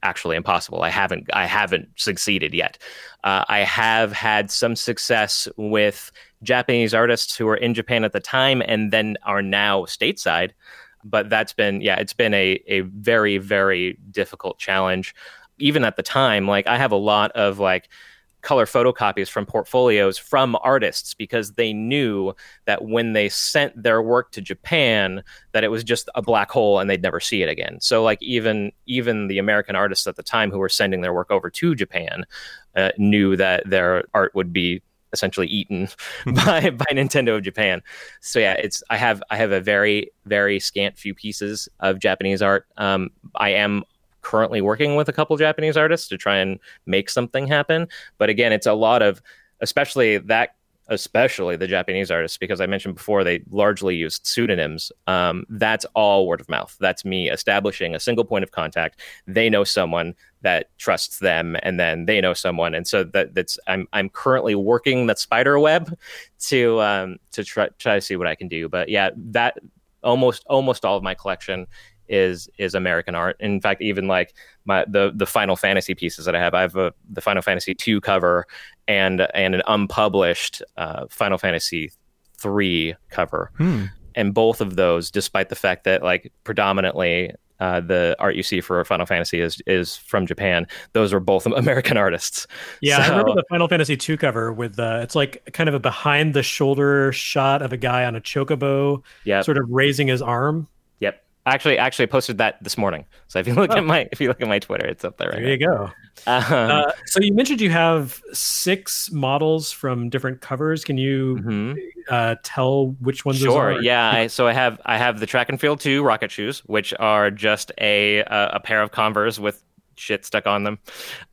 [SPEAKER 3] actually impossible. I haven't succeeded yet. I have had some success with Japanese artists who were in Japan at the time and then are now stateside. But that's been, it's been a very, very difficult challenge. Even at the time, like I have a lot of like color photocopies from portfolios from artists because they knew that when they sent their work to Japan, that it was just a black hole and they'd never see it again. So like even the American artists at the time who were sending their work over to Japan knew that their art would be essentially eaten by Nintendo of Japan. So yeah, I have a very, very scant few pieces of Japanese art. I am currently working with a couple Japanese artists to try and make something happen. But again, it's a lot of, especially the Japanese artists, because I mentioned before, they largely used pseudonyms. That's all word of mouth. That's me establishing a single point of contact. They know someone that trusts them, and then they know someone. And so I'm currently working that spider web to try to see what I can do. But yeah, that almost all of my collection is American art. In fact, even like the Final Fantasy pieces that I have the Final Fantasy 2 cover and an unpublished Final Fantasy 3 cover. And both of those, despite the fact that like predominantly the art you see for Final Fantasy is from Japan, those are both American artists.
[SPEAKER 1] Yeah, so, I remember the Final Fantasy 2 cover with it's like kind of a behind the shoulder shot of a guy on a chocobo, sort of raising his arm.
[SPEAKER 3] Yep. Actually, I posted that this morning. So if you look at my Twitter, it's up there right now.
[SPEAKER 1] There you go. So you mentioned you have 6 models from different covers. Can you tell which ones those are?
[SPEAKER 3] Sure. Yeah. So I have the Track and Field 2 rocket shoes, which are just a pair of Converse with shit stuck on them.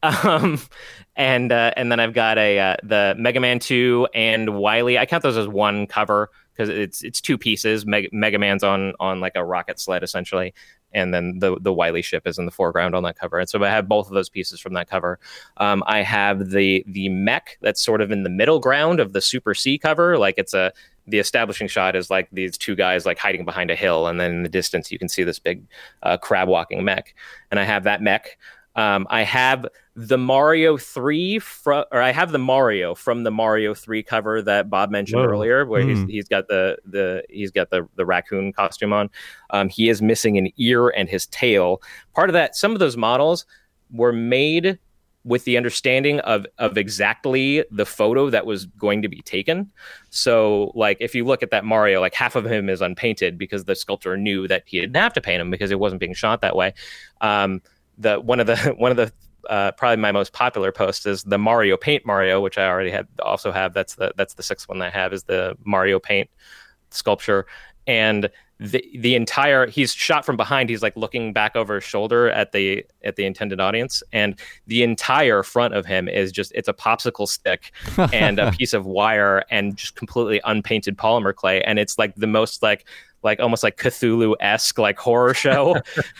[SPEAKER 3] And then I've got the Mega Man 2 and Wily. I count those as one cover, because it's 2 pieces. Mega Man's on like a rocket sled essentially, and then the Wily ship is in the foreground on that cover. And so I have both of those pieces from that cover. I have the mech that's sort of in the middle ground of the Super C cover. Like the establishing shot is like these 2 guys like hiding behind a hill, and then in the distance you can see this big crab walking mech. And I have that mech. I have the Mario 3 I have the Mario from the Mario 3 cover that Bob mentioned earlier, where he's got the raccoon costume on. He is missing an ear and his tail. Part of that, some of those models were made with the understanding of exactly the photo that was going to be taken. So like if you look at that Mario, like half of him is unpainted because the sculptor knew that he didn't have to paint him because it wasn't being shot that way. One of the probably my most popular posts is the Mario Paint Mario, which I already also have. That's the 6th one that I have, is the Mario Paint sculpture. And the entire, he's shot from behind. He's like looking back over his shoulder at the intended audience, and the entire front of him is just, it's a popsicle stick and a piece of wire and just completely unpainted polymer clay. And it's like the most like almost like Cthulhu-esque like horror show.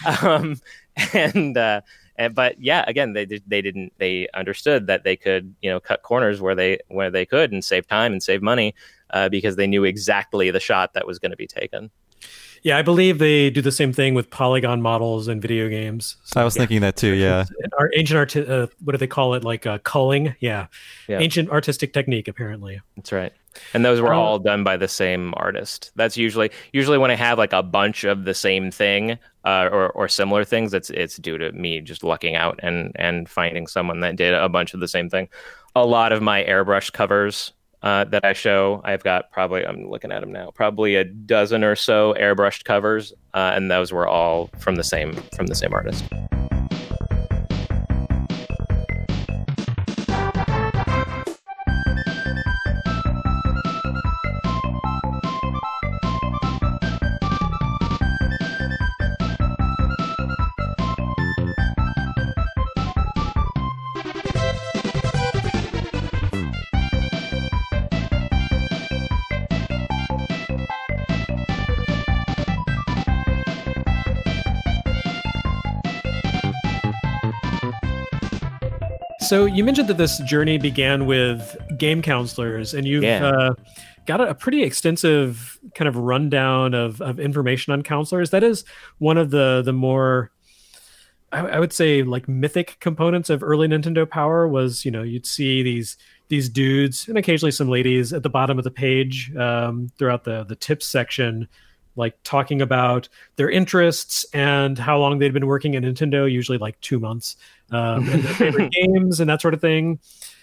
[SPEAKER 3] But yeah, again, they understood that they could, cut corners where they could and save time and save money, because they knew exactly the shot that was going to be taken.
[SPEAKER 1] Yeah, I believe they do the same thing with polygon models in video games. So,
[SPEAKER 2] I was thinking that too. Yeah,
[SPEAKER 1] our ancient what do they call it? Like culling. Yeah, ancient artistic technique. Apparently,
[SPEAKER 3] that's right. And those were all done by the same artist. That's usually when I have like a bunch of the same thing or similar things. It's due to me just lucking out and finding someone that did a bunch of the same thing. A lot of my airbrush covers that I show, I've got I'm looking at them now, probably a dozen or so airbrushed covers, and those were all from the same artist.
[SPEAKER 1] So you mentioned that this journey began with game counselors, and you've got a pretty extensive kind of rundown of information on counselors. That is one of the more I would say like mythic components of early Nintendo Power was, you'd see these dudes and occasionally some ladies at the bottom of the page throughout the tips section, like talking about their interests and how long they'd been working at Nintendo, usually like 2 months, and their favorite games and that sort of thing.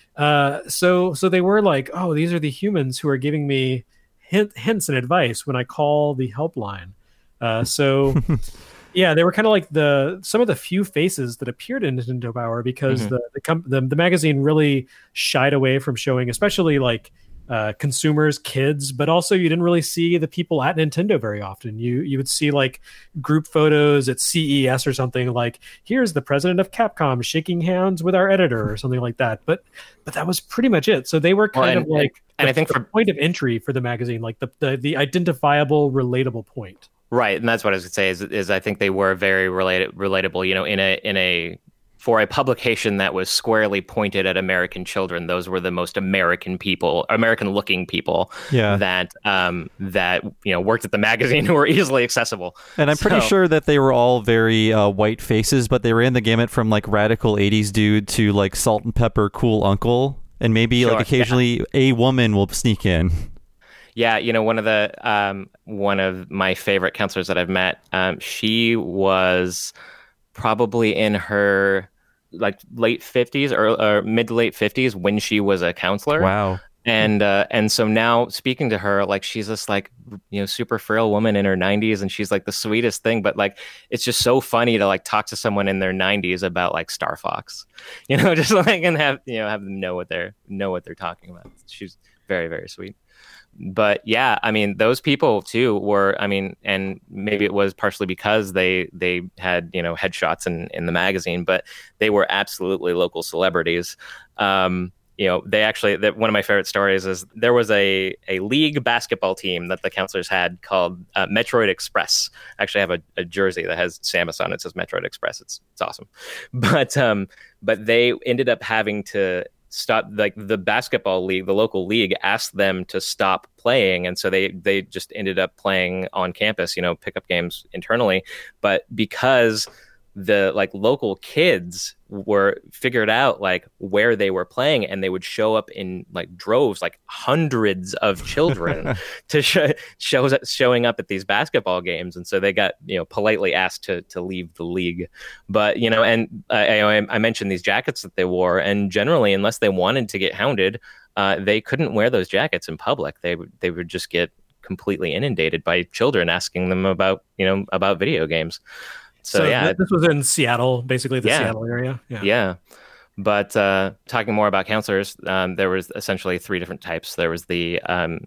[SPEAKER 1] So they were like, oh, these are the humans who are giving me hints and advice when I call the helpline. So yeah, they were kind of like some of the few faces that appeared in Nintendo Power, because the magazine really shied away from showing, especially like consumers, kids, but also you didn't really see the people at Nintendo very often. You would see like group photos at CES or something, like here's the president of Capcom shaking hands with our editor or something like that. But that was pretty much it. So they were kind of like,
[SPEAKER 3] and I think
[SPEAKER 1] the point of entry for the magazine, like the identifiable, relatable point.
[SPEAKER 3] Right, and that's what I was going to say. Is I think they were very relatable. In a for a publication that was squarely pointed at American children, those were the most American-looking people that worked at the magazine, who were easily accessible.
[SPEAKER 2] And I'm pretty sure that they were all very white faces, but they ran the gamut from like radical '80s dude to like salt and pepper cool uncle, and maybe like occasionally a woman will sneak in.
[SPEAKER 3] Yeah, one of my favorite counselors that I've met, she was probably in her like late 50s or mid to late 50s when she was a counselor.
[SPEAKER 2] Wow.
[SPEAKER 3] And so now speaking to her, like she's this like, super frail woman in her 90s, and she's like the sweetest thing, but like it's just so funny to like talk to someone in their 90s about like Star Fox, just like, and have them know what they're talking about. She's very, very sweet. But yeah, I mean, those people too were, and maybe it was partially because they had, headshots in the magazine, but they were absolutely local celebrities. They actually, one of my favorite stories is there was a league basketball team that the counselors had called Metroid Express. I actually have a jersey that has Samus on it. It says Metroid Express. It's awesome. But they ended up having to stop, like the basketball league, the local league asked them to stop playing, and so they just ended up playing on campus, pickup games internally. But because the like local kids were figured out like where they were playing, and they would show up in like droves, like hundreds of children to showing up at these basketball games, and so they got politely asked to leave the league. But and I mentioned these jackets that they wore, and generally, unless they wanted to get hounded, they couldn't wear those jackets in public. They would just get completely inundated by children asking them about video games. So yeah,
[SPEAKER 1] this was in Seattle, basically the Seattle area.
[SPEAKER 3] Yeah. But talking more about counselors, there was essentially 3 different types. There was the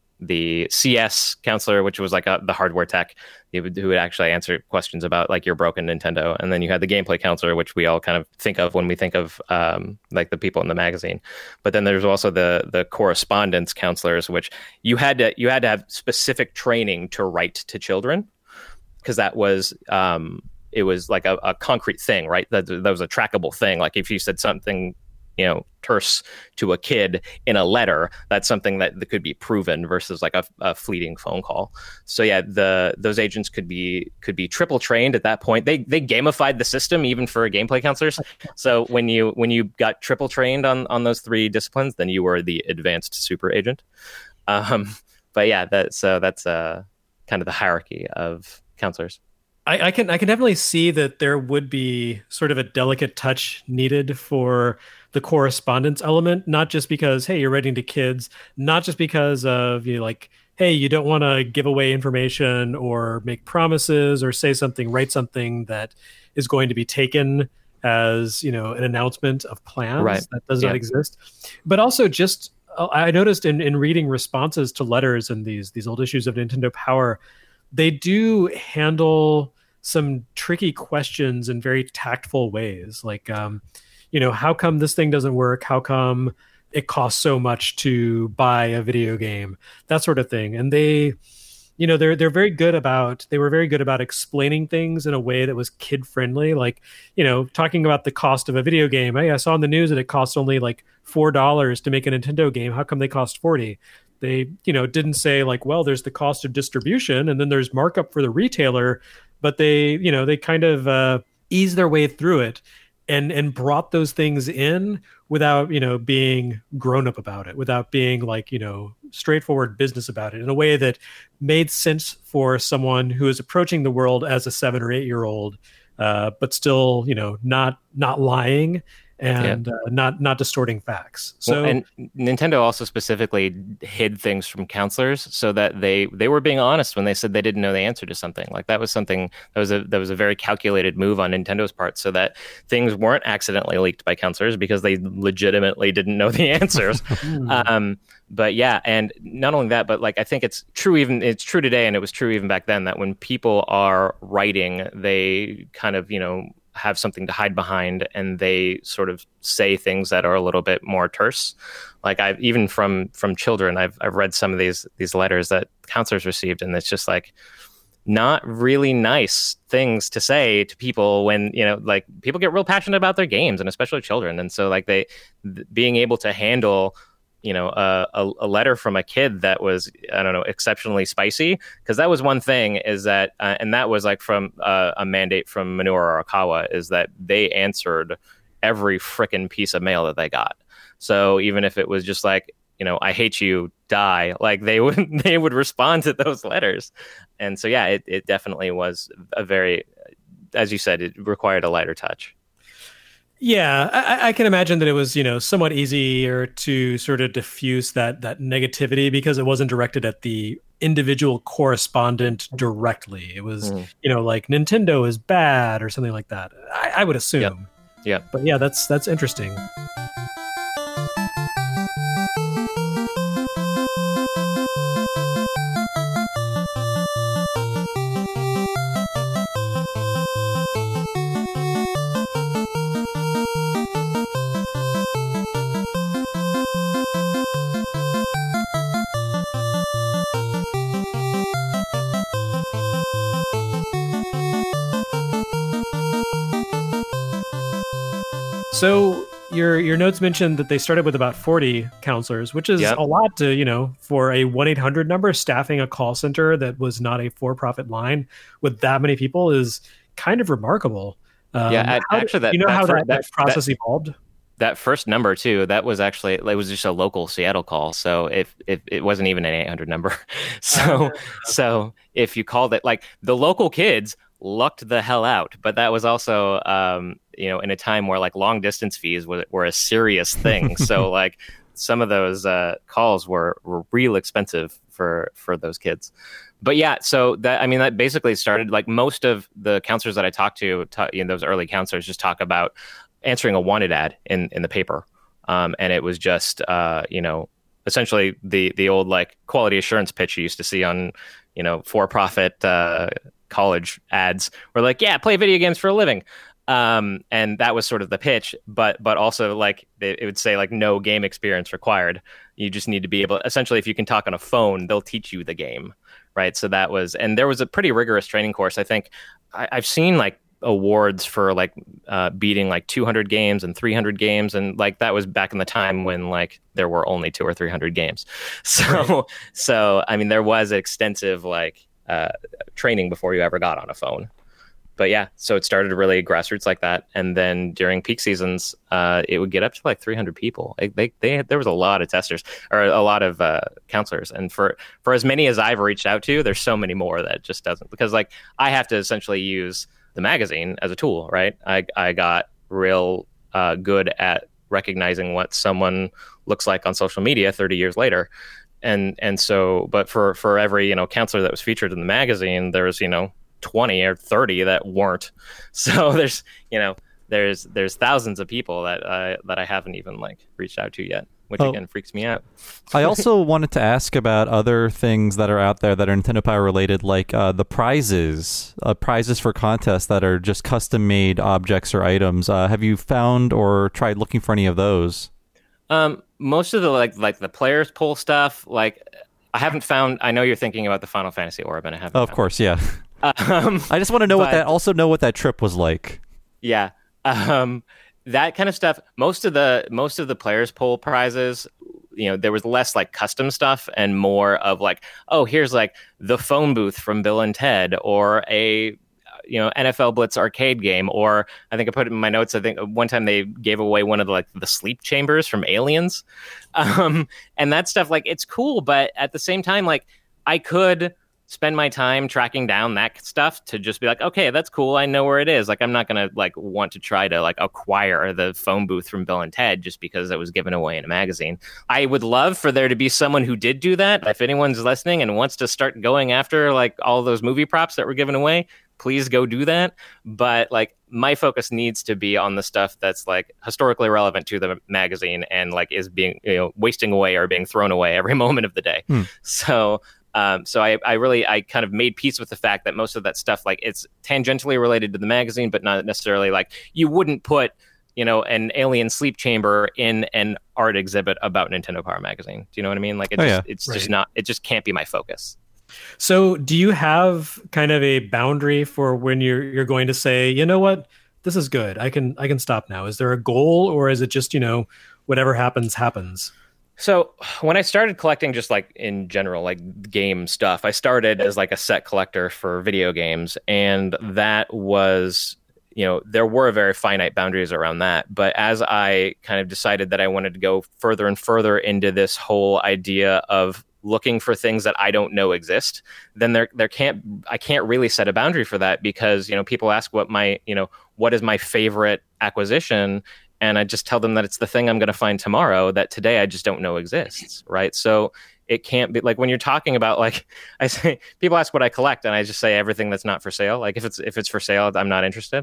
[SPEAKER 3] CS counselor, which was like the hardware tech, who would actually answer questions about like your broken Nintendo. And then you had the gameplay counselor, which we all kind of think of when we think of like the people in the magazine. But then there's also the correspondence counselors, which you had to have specific training to write to children, because that was it was like a concrete thing, right? That was a trackable thing. Like if you said something, terse to a kid in a letter, that's something that could be proven versus like a fleeting phone call. So yeah, those agents could be triple trained at that point. They gamified the system even for gameplay counselors. So when you got triple trained on those 3 disciplines, then you were the advanced super agent. But yeah, that's kind of the hierarchy of counselors.
[SPEAKER 1] I can definitely see that there would be sort of a delicate touch needed for the correspondence element, not just because, hey, you're writing to kids, not just because of like, hey, you don't want to give away information or make promises or write something that is going to be taken as, an announcement of plans that does not exist. But also just, I noticed in reading responses to letters in these old issues of Nintendo Power, they do handle some tricky questions in very tactful ways. Like, how come this thing doesn't work? How come it costs so much to buy a video game? That sort of thing. And they were very good about explaining things in a way that was kid friendly. Like, talking about the cost of a video game. Hey, I saw in the news that it costs only like $4 to make a Nintendo game. How come they cost $40? They, didn't say like, well, there's the cost of distribution and then there's markup for the retailer, but they kind of eased their way through it and brought those things in without, being grown up about it, without being like, straightforward business about it in a way that made sense for someone who is approaching the world as a 7 or 8 year old, but still, not lying and not distorting facts. So,
[SPEAKER 3] and Nintendo also specifically hid things from counselors so that they were being honest when they said they didn't know the answer to something. Like that was something that was a very calculated move on Nintendo's part, so that things weren't accidentally leaked by counselors because they legitimately didn't know the answers. But yeah, and not only that, but like I think it's true today, and it was true even back then, that when people are writing, they kind of have something to hide behind, and they sort of say things that are a little bit more terse. Like I've even from children, I've read some of these letters that counselors received, and it's just like not really nice things to say to people when like people get real passionate about their games, and especially children. And so like being able to handle a letter from a kid that was, I don't know, exceptionally spicy, because that was one thing, is that and that was like from a mandate from Minoru Arakawa, is that they answered every frickin' piece of mail that they got. So even if it was just like, I hate you, die, like they would respond to those letters. And so yeah, it definitely was a very, as you said, it required a lighter touch.
[SPEAKER 1] Yeah, I can imagine that it was, somewhat easier to sort of diffuse that negativity because it wasn't directed at the individual correspondent directly. It was, like Nintendo is bad or something like that. I would assume.
[SPEAKER 3] Yeah.
[SPEAKER 1] But yeah, that's interesting. So your notes mentioned that they started with about 40 counselors, which is a lot to, for a 1-800 number. Staffing a call center that was not a for-profit line with that many people is kind of remarkable.
[SPEAKER 3] Actually,
[SPEAKER 1] how that process evolved?
[SPEAKER 3] That first number too, that was actually, it was just a local Seattle call. So if it wasn't even an 800 number. So if you called it, like the local kids lucked the hell out, but that was also in a time where like long distance fees were a serious thing. So like some of those calls were real expensive for those kids. But yeah, so that basically started, like most of the counselors that I talked to, those early counselors just talk about answering a wanted ad in the paper, and it was just essentially the old like quality assurance pitch you used to see on for-profit college ads, were like, yeah, play video games for a living. And that was sort of the pitch, but also like it would say like no game experience required. You just need to be able, essentially, if you can talk on a phone, they'll teach you the game, right? So that was, and there was a pretty rigorous training course. I think I've seen like awards for like beating like 200 games and 300 games, and like that was back in the time when like there were only 200 or 300 games. So I mean there was extensive like training before you ever got on a phone. But yeah, so it started really grassroots like that, and then during peak seasons, it would get up to like 300 people. There was a lot of testers, or a lot of counselors, and for as many as I've reached out to, there's so many more that just doesn't, because like I have to essentially use the magazine as a tool, right? I got real good at recognizing what someone looks like on social media 30 years later, and so, but for every counselor that was featured in the magazine, there's 20 or 30 that weren't. So there's thousands of people that I haven't even like reached out to yet, which again freaks me out.
[SPEAKER 2] I also wanted to ask about other things that are out there that are Nintendo Power related, like the prizes for contests that are just custom made objects or items. Have you found or tried looking for any of those?
[SPEAKER 3] Most of the like the players poll stuff, like I haven't found. I know you're thinking about the Final Fantasy Orb, and I haven't.
[SPEAKER 2] Oh, of course, yeah. I just want to know what that trip was like.
[SPEAKER 3] Yeah. That kind of stuff. Most of the players poll prizes, there was less like custom stuff and more of like, oh, here's like the phone booth from Bill and Ted, or a NFL Blitz arcade game, or I think I put it in my notes. I think one time they gave away one of the sleep chambers from Aliens, and that stuff. Like, it's cool, but at the same time, like, I could spend my time tracking down that stuff to just be like, okay, that's cool. I know where it is. Like, I'm not going to want to try to acquire the phone booth from Bill and Ted just because it was given away in a magazine. I would love for there to be someone who did do that. If anyone's listening and wants to start going after all those movie props that were given away, please go do that. But my focus needs to be on the stuff that's historically relevant to the magazine and is being, wasting away or being thrown away every moment of the day. So I kind of made peace with the fact that most of that stuff, it's tangentially related to the magazine, but not necessarily you wouldn't put, an alien sleep chamber in an art exhibit about Nintendo Power Magazine. Do you know what I mean? It just can't be my focus.
[SPEAKER 1] So do you have kind of a boundary for when you're going to say, you know what, this is good, I can stop now? Is there a goal, or is it just, whatever happens?
[SPEAKER 3] So when I started collecting, just in general, game stuff, I started as a set collector for video games. And that was, there were very finite boundaries around that. But as I kind of decided that I wanted to go further and further into this whole idea of looking for things that I don't know exist, then I can't really set a boundary for that, because, people ask what is my favorite acquisition? And I just tell them that it's the thing I'm going to find tomorrow that today I just don't know exists, right? So it can't be when you're talking about I say, people ask what I collect, and I just say everything that's not for sale. If it's for sale, I'm not interested.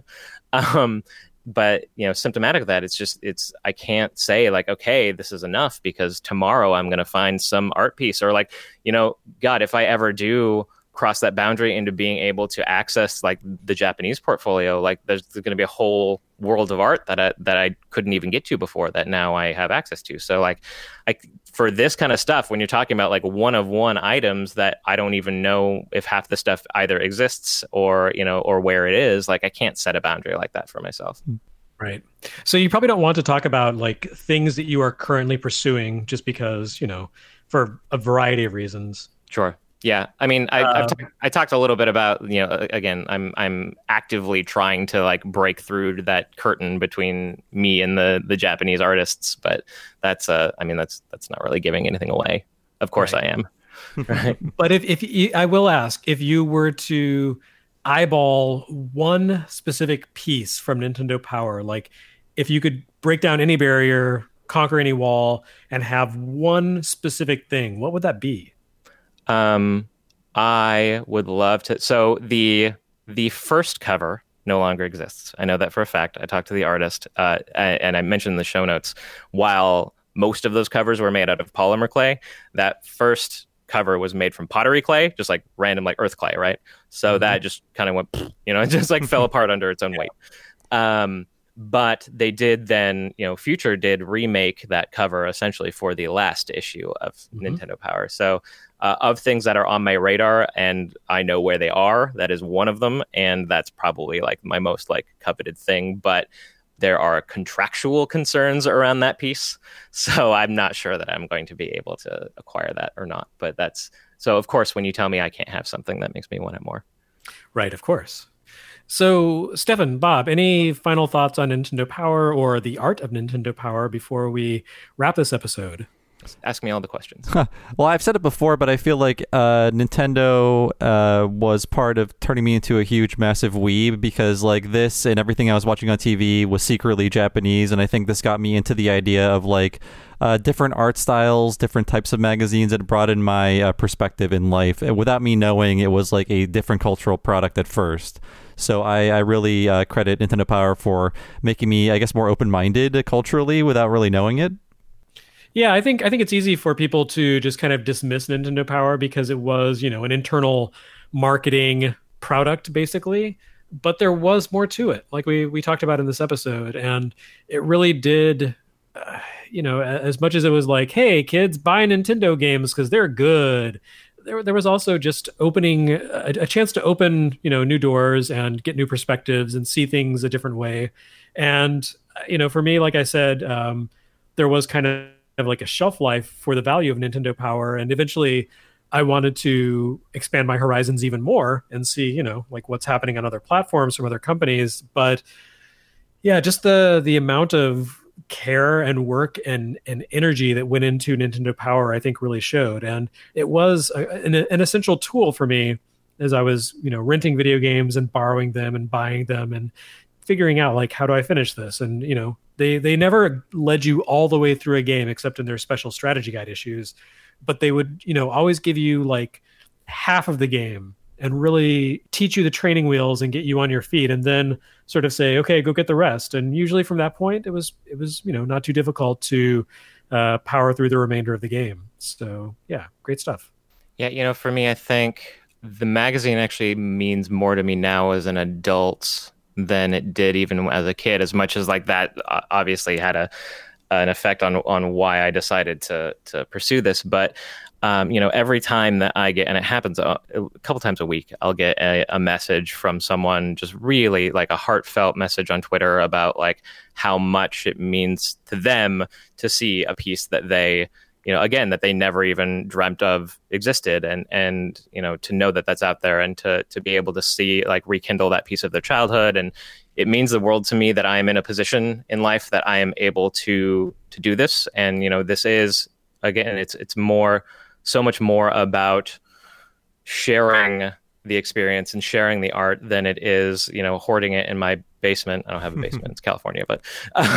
[SPEAKER 3] But symptomatic of that, it's I can't say okay, this is enough, because tomorrow I'm going to find some art piece, or God, if I ever do cross that boundary into being able to access the Japanese portfolio, there's going to be a whole world of art that I couldn't even get to before, that now I have access to. So for this kind of stuff, when you're talking about one of one items that I don't even know if half the stuff either exists or where it is, I can't set a boundary like that for myself.
[SPEAKER 1] Right. So you probably don't want to talk about things that you are currently pursuing, just because, for a variety of reasons.
[SPEAKER 3] Sure. Yeah, I mean, I talked a little bit about, again, I'm actively trying to break through that curtain between me and the Japanese artists, but that's not really giving anything away. Of course, right. I am. Right.
[SPEAKER 1] But I will ask, if you were to eyeball one specific piece from Nintendo Power, if you could break down any barrier, conquer any wall, and have one specific thing, what would that be?
[SPEAKER 3] I would love to. So the first cover no longer exists. I know that for a fact. I talked to the artist, and I mentioned in the show notes, while most of those covers were made out of polymer clay, that first cover was made from pottery clay, just random earth clay, right? So that just kind of went, it just fell apart under its own weight. But they did then, Future did remake that cover essentially for the last issue of Nintendo Power. So of things that are on my radar and I know where they are, that is one of them. And that's probably my most coveted thing. But there are contractual concerns around that piece. So I'm not sure that I'm going to be able to acquire that or not. But so of course, when you tell me I can't have something, that makes me want it more.
[SPEAKER 1] Right, of course. So, Stefan, Bob, any final thoughts on Nintendo Power or the art of Nintendo Power before we wrap this episode?
[SPEAKER 3] Ask me all the questions.
[SPEAKER 2] Well, I've said it before, but I feel like Nintendo was part of turning me into a huge, massive weeb, because this and everything I was watching on TV was secretly Japanese, and I think this got me into the idea of different art styles, different types of magazines, and broadened my perspective in life. And without me knowing, it was a different cultural product at first. So I really credit Nintendo Power for making me, I guess, more open-minded culturally without really knowing it.
[SPEAKER 1] Yeah, I think it's easy for people to just kind of dismiss Nintendo Power because it was, an internal marketing product, basically. But there was more to it, like we talked about in this episode. And it really did, as much as it was hey, kids, buy Nintendo games because they're good. There was also just opening a chance to open, new doors and get new perspectives and see things a different way. And, for me, like I said, there was kind of a shelf life for the value of Nintendo Power. And eventually I wanted to expand my horizons even more and see, like what's happening on other platforms from other companies. But yeah, just the amount of care and work and energy that went into Nintendo Power, I think really showed. And it was an essential tool for me as I was, renting video games and borrowing them and buying them and figuring out like, how do I finish this? And, they never led you all the way through a game except in their special strategy guide issues, but they would, always give you like half of the game and really teach you the training wheels and get you on your feet, and then sort of say, okay, go get the rest. And usually from that point, it was not too difficult to power through the remainder of the game. So yeah, great stuff.
[SPEAKER 3] Yeah, for me, I think the magazine actually means more to me now as an adult than it did even as a kid, as much as like that obviously had an effect on why I decided to pursue this. But every time that I get, and it happens a couple times a week, I'll get a message from someone, just really like a heartfelt message on Twitter about like how much it means to them to see a piece that they, again, that they never even dreamt of existed, and to know that that's out there, and to be able to see, like, rekindle that piece of their childhood. And it means the world to me that I am in a position in life that I am able to do this. And, this is, again, it's so much more about sharing the experience and sharing the art than it is, hoarding it in my basement. I don't have a basement; it's California, but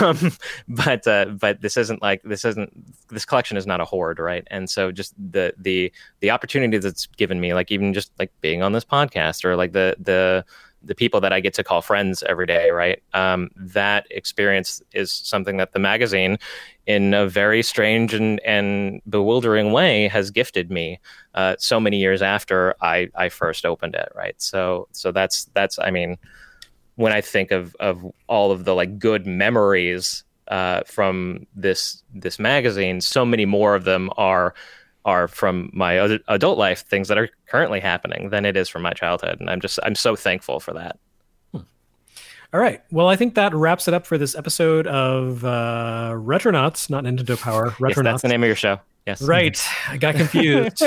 [SPEAKER 3] this collection is not a hoard, right? And so just the opportunity that's given me, like even just like being on this podcast, or like the people that I get to call friends every day, right? That experience is something that the magazine, in a very strange and bewildering way, has gifted me so many years after I first opened it, right? So that's I mean, when I think of all of the like good memories from this magazine, so many more of them are from my adult life, things that are currently happening, than it is from my childhood. And I'm so thankful for that.
[SPEAKER 1] All right. Well, I think that wraps it up for this episode of Retronauts, not Nintendo Power. Retronauts.
[SPEAKER 3] Yes, that's the name of your show. Yes.
[SPEAKER 1] Right. I got confused.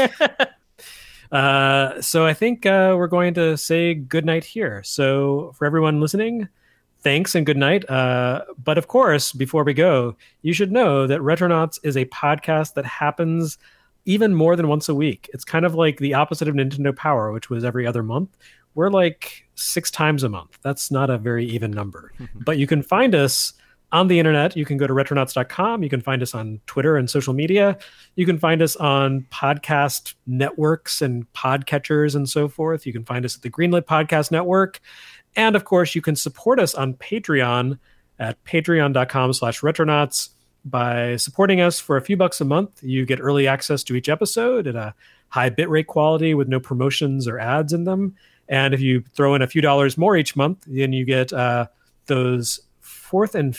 [SPEAKER 1] So I think we're going to say goodnight here. So for everyone listening, thanks and good night. But of course, before we go, you should know that Retronauts is a podcast that happens even more than once a week. It's kind of like the opposite of Nintendo Power, which was every other month. We're like 6 times a month. That's not a very even number. But you can find us on the internet. You can go to retronauts.com. You can find us on Twitter and social media. You can find us on podcast networks and podcatchers and so forth. You can find us at the Greenlit Podcast Network. And of course, you can support us on Patreon at patreon.com/retronauts. By supporting us for a few bucks a month, you get early access to each episode at a high bitrate quality with no promotions or ads in them. And if you throw in a few dollars more each month, then you get those fifth and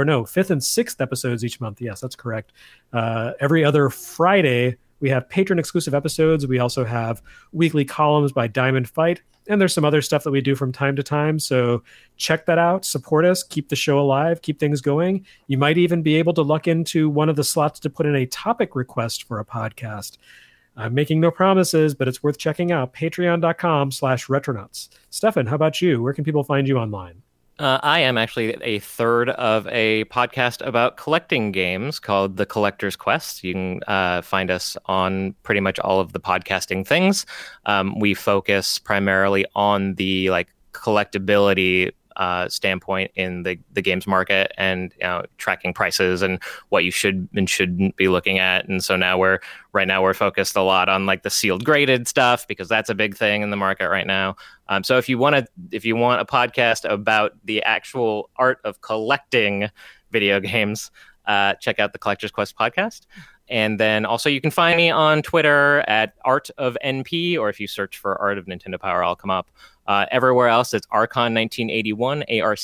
[SPEAKER 1] sixth episodes each month. Yes, that's correct. Every other Friday, we have patron exclusive episodes. We also have weekly columns by Diamond Fight. And there's some other stuff that we do from time to time. So check that out. Support us. Keep the show alive. Keep things going. You might even be able to luck into one of the slots to put in a topic request for a podcast. I'm making no promises, but it's worth checking out. Patreon.com/retronauts. Stefan, how about you? Where can people find you online?
[SPEAKER 3] I am actually a third of a podcast about collecting games called The Collector's Quest. You can find us on pretty much all of the podcasting things. We focus primarily on the like collectability standpoint in the games market, and tracking prices and what you should and shouldn't be looking at. And so now we're focused a lot on like the sealed graded stuff, because that's a big thing in the market right now. So if you want a podcast about the actual art of collecting video games, check out the Collector's Quest podcast. And then also you can find me on Twitter at Art of NP, or if you search for Art of Nintendo Power, I'll come up. Everywhere else, it's Archon 1981,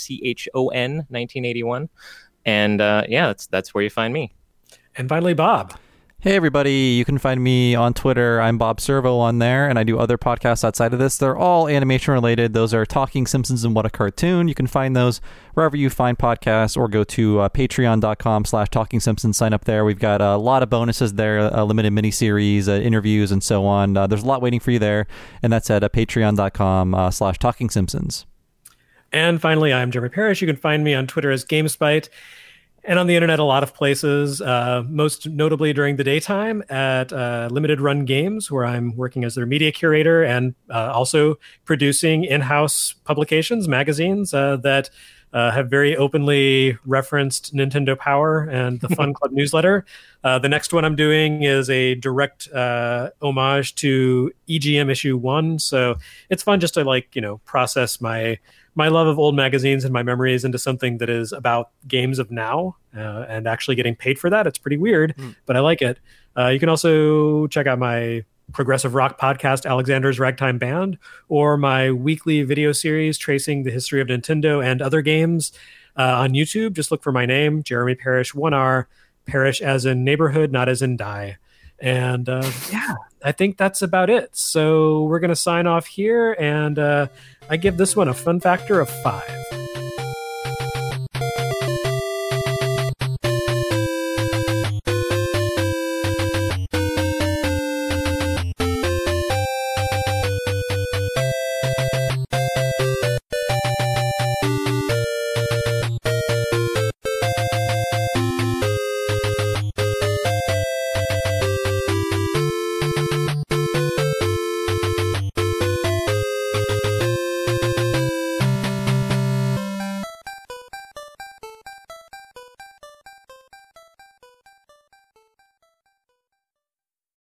[SPEAKER 3] ARCHON 1981. And that's where you find me.
[SPEAKER 1] And finally, Bob.
[SPEAKER 2] Hey everybody, you can find me on Twitter. I'm Bob Servo on there, and I do other podcasts outside of this. They're all animation related. Those are Talking Simpsons and What a Cartoon. You can find those wherever you find podcasts, or go to patreon.com/Talking Simpsons. Sign up there. We've got a lot of bonuses there, limited miniseries, interviews, and so on. There's a lot waiting for you there, and that's at patreon.com/Talking Simpsons.
[SPEAKER 1] And finally, I'm Jeremy Parrish. You can find me on Twitter as GameSpite. And on the internet, a lot of places, most notably during the daytime at Limited Run Games, where I'm working as their media curator and also producing in-house publications, magazines that have very openly referenced Nintendo Power and the Fun Club newsletter. The next one I'm doing is a direct homage to EGM issue 1. So it's fun just to process my love of old magazines and my memories into something that is about games of now and actually getting paid for that. It's pretty weird, but I like it. You can also check out my progressive rock podcast, Alexander's Ragtime Band, or my weekly video series tracing the history of Nintendo and other games on YouTube. Just look for my name, Jeremy Parrish, 1R, Parrish as in neighborhood, not as in die. And I think that's about it. So we're going to sign off here, and I give this one a fun factor of 5.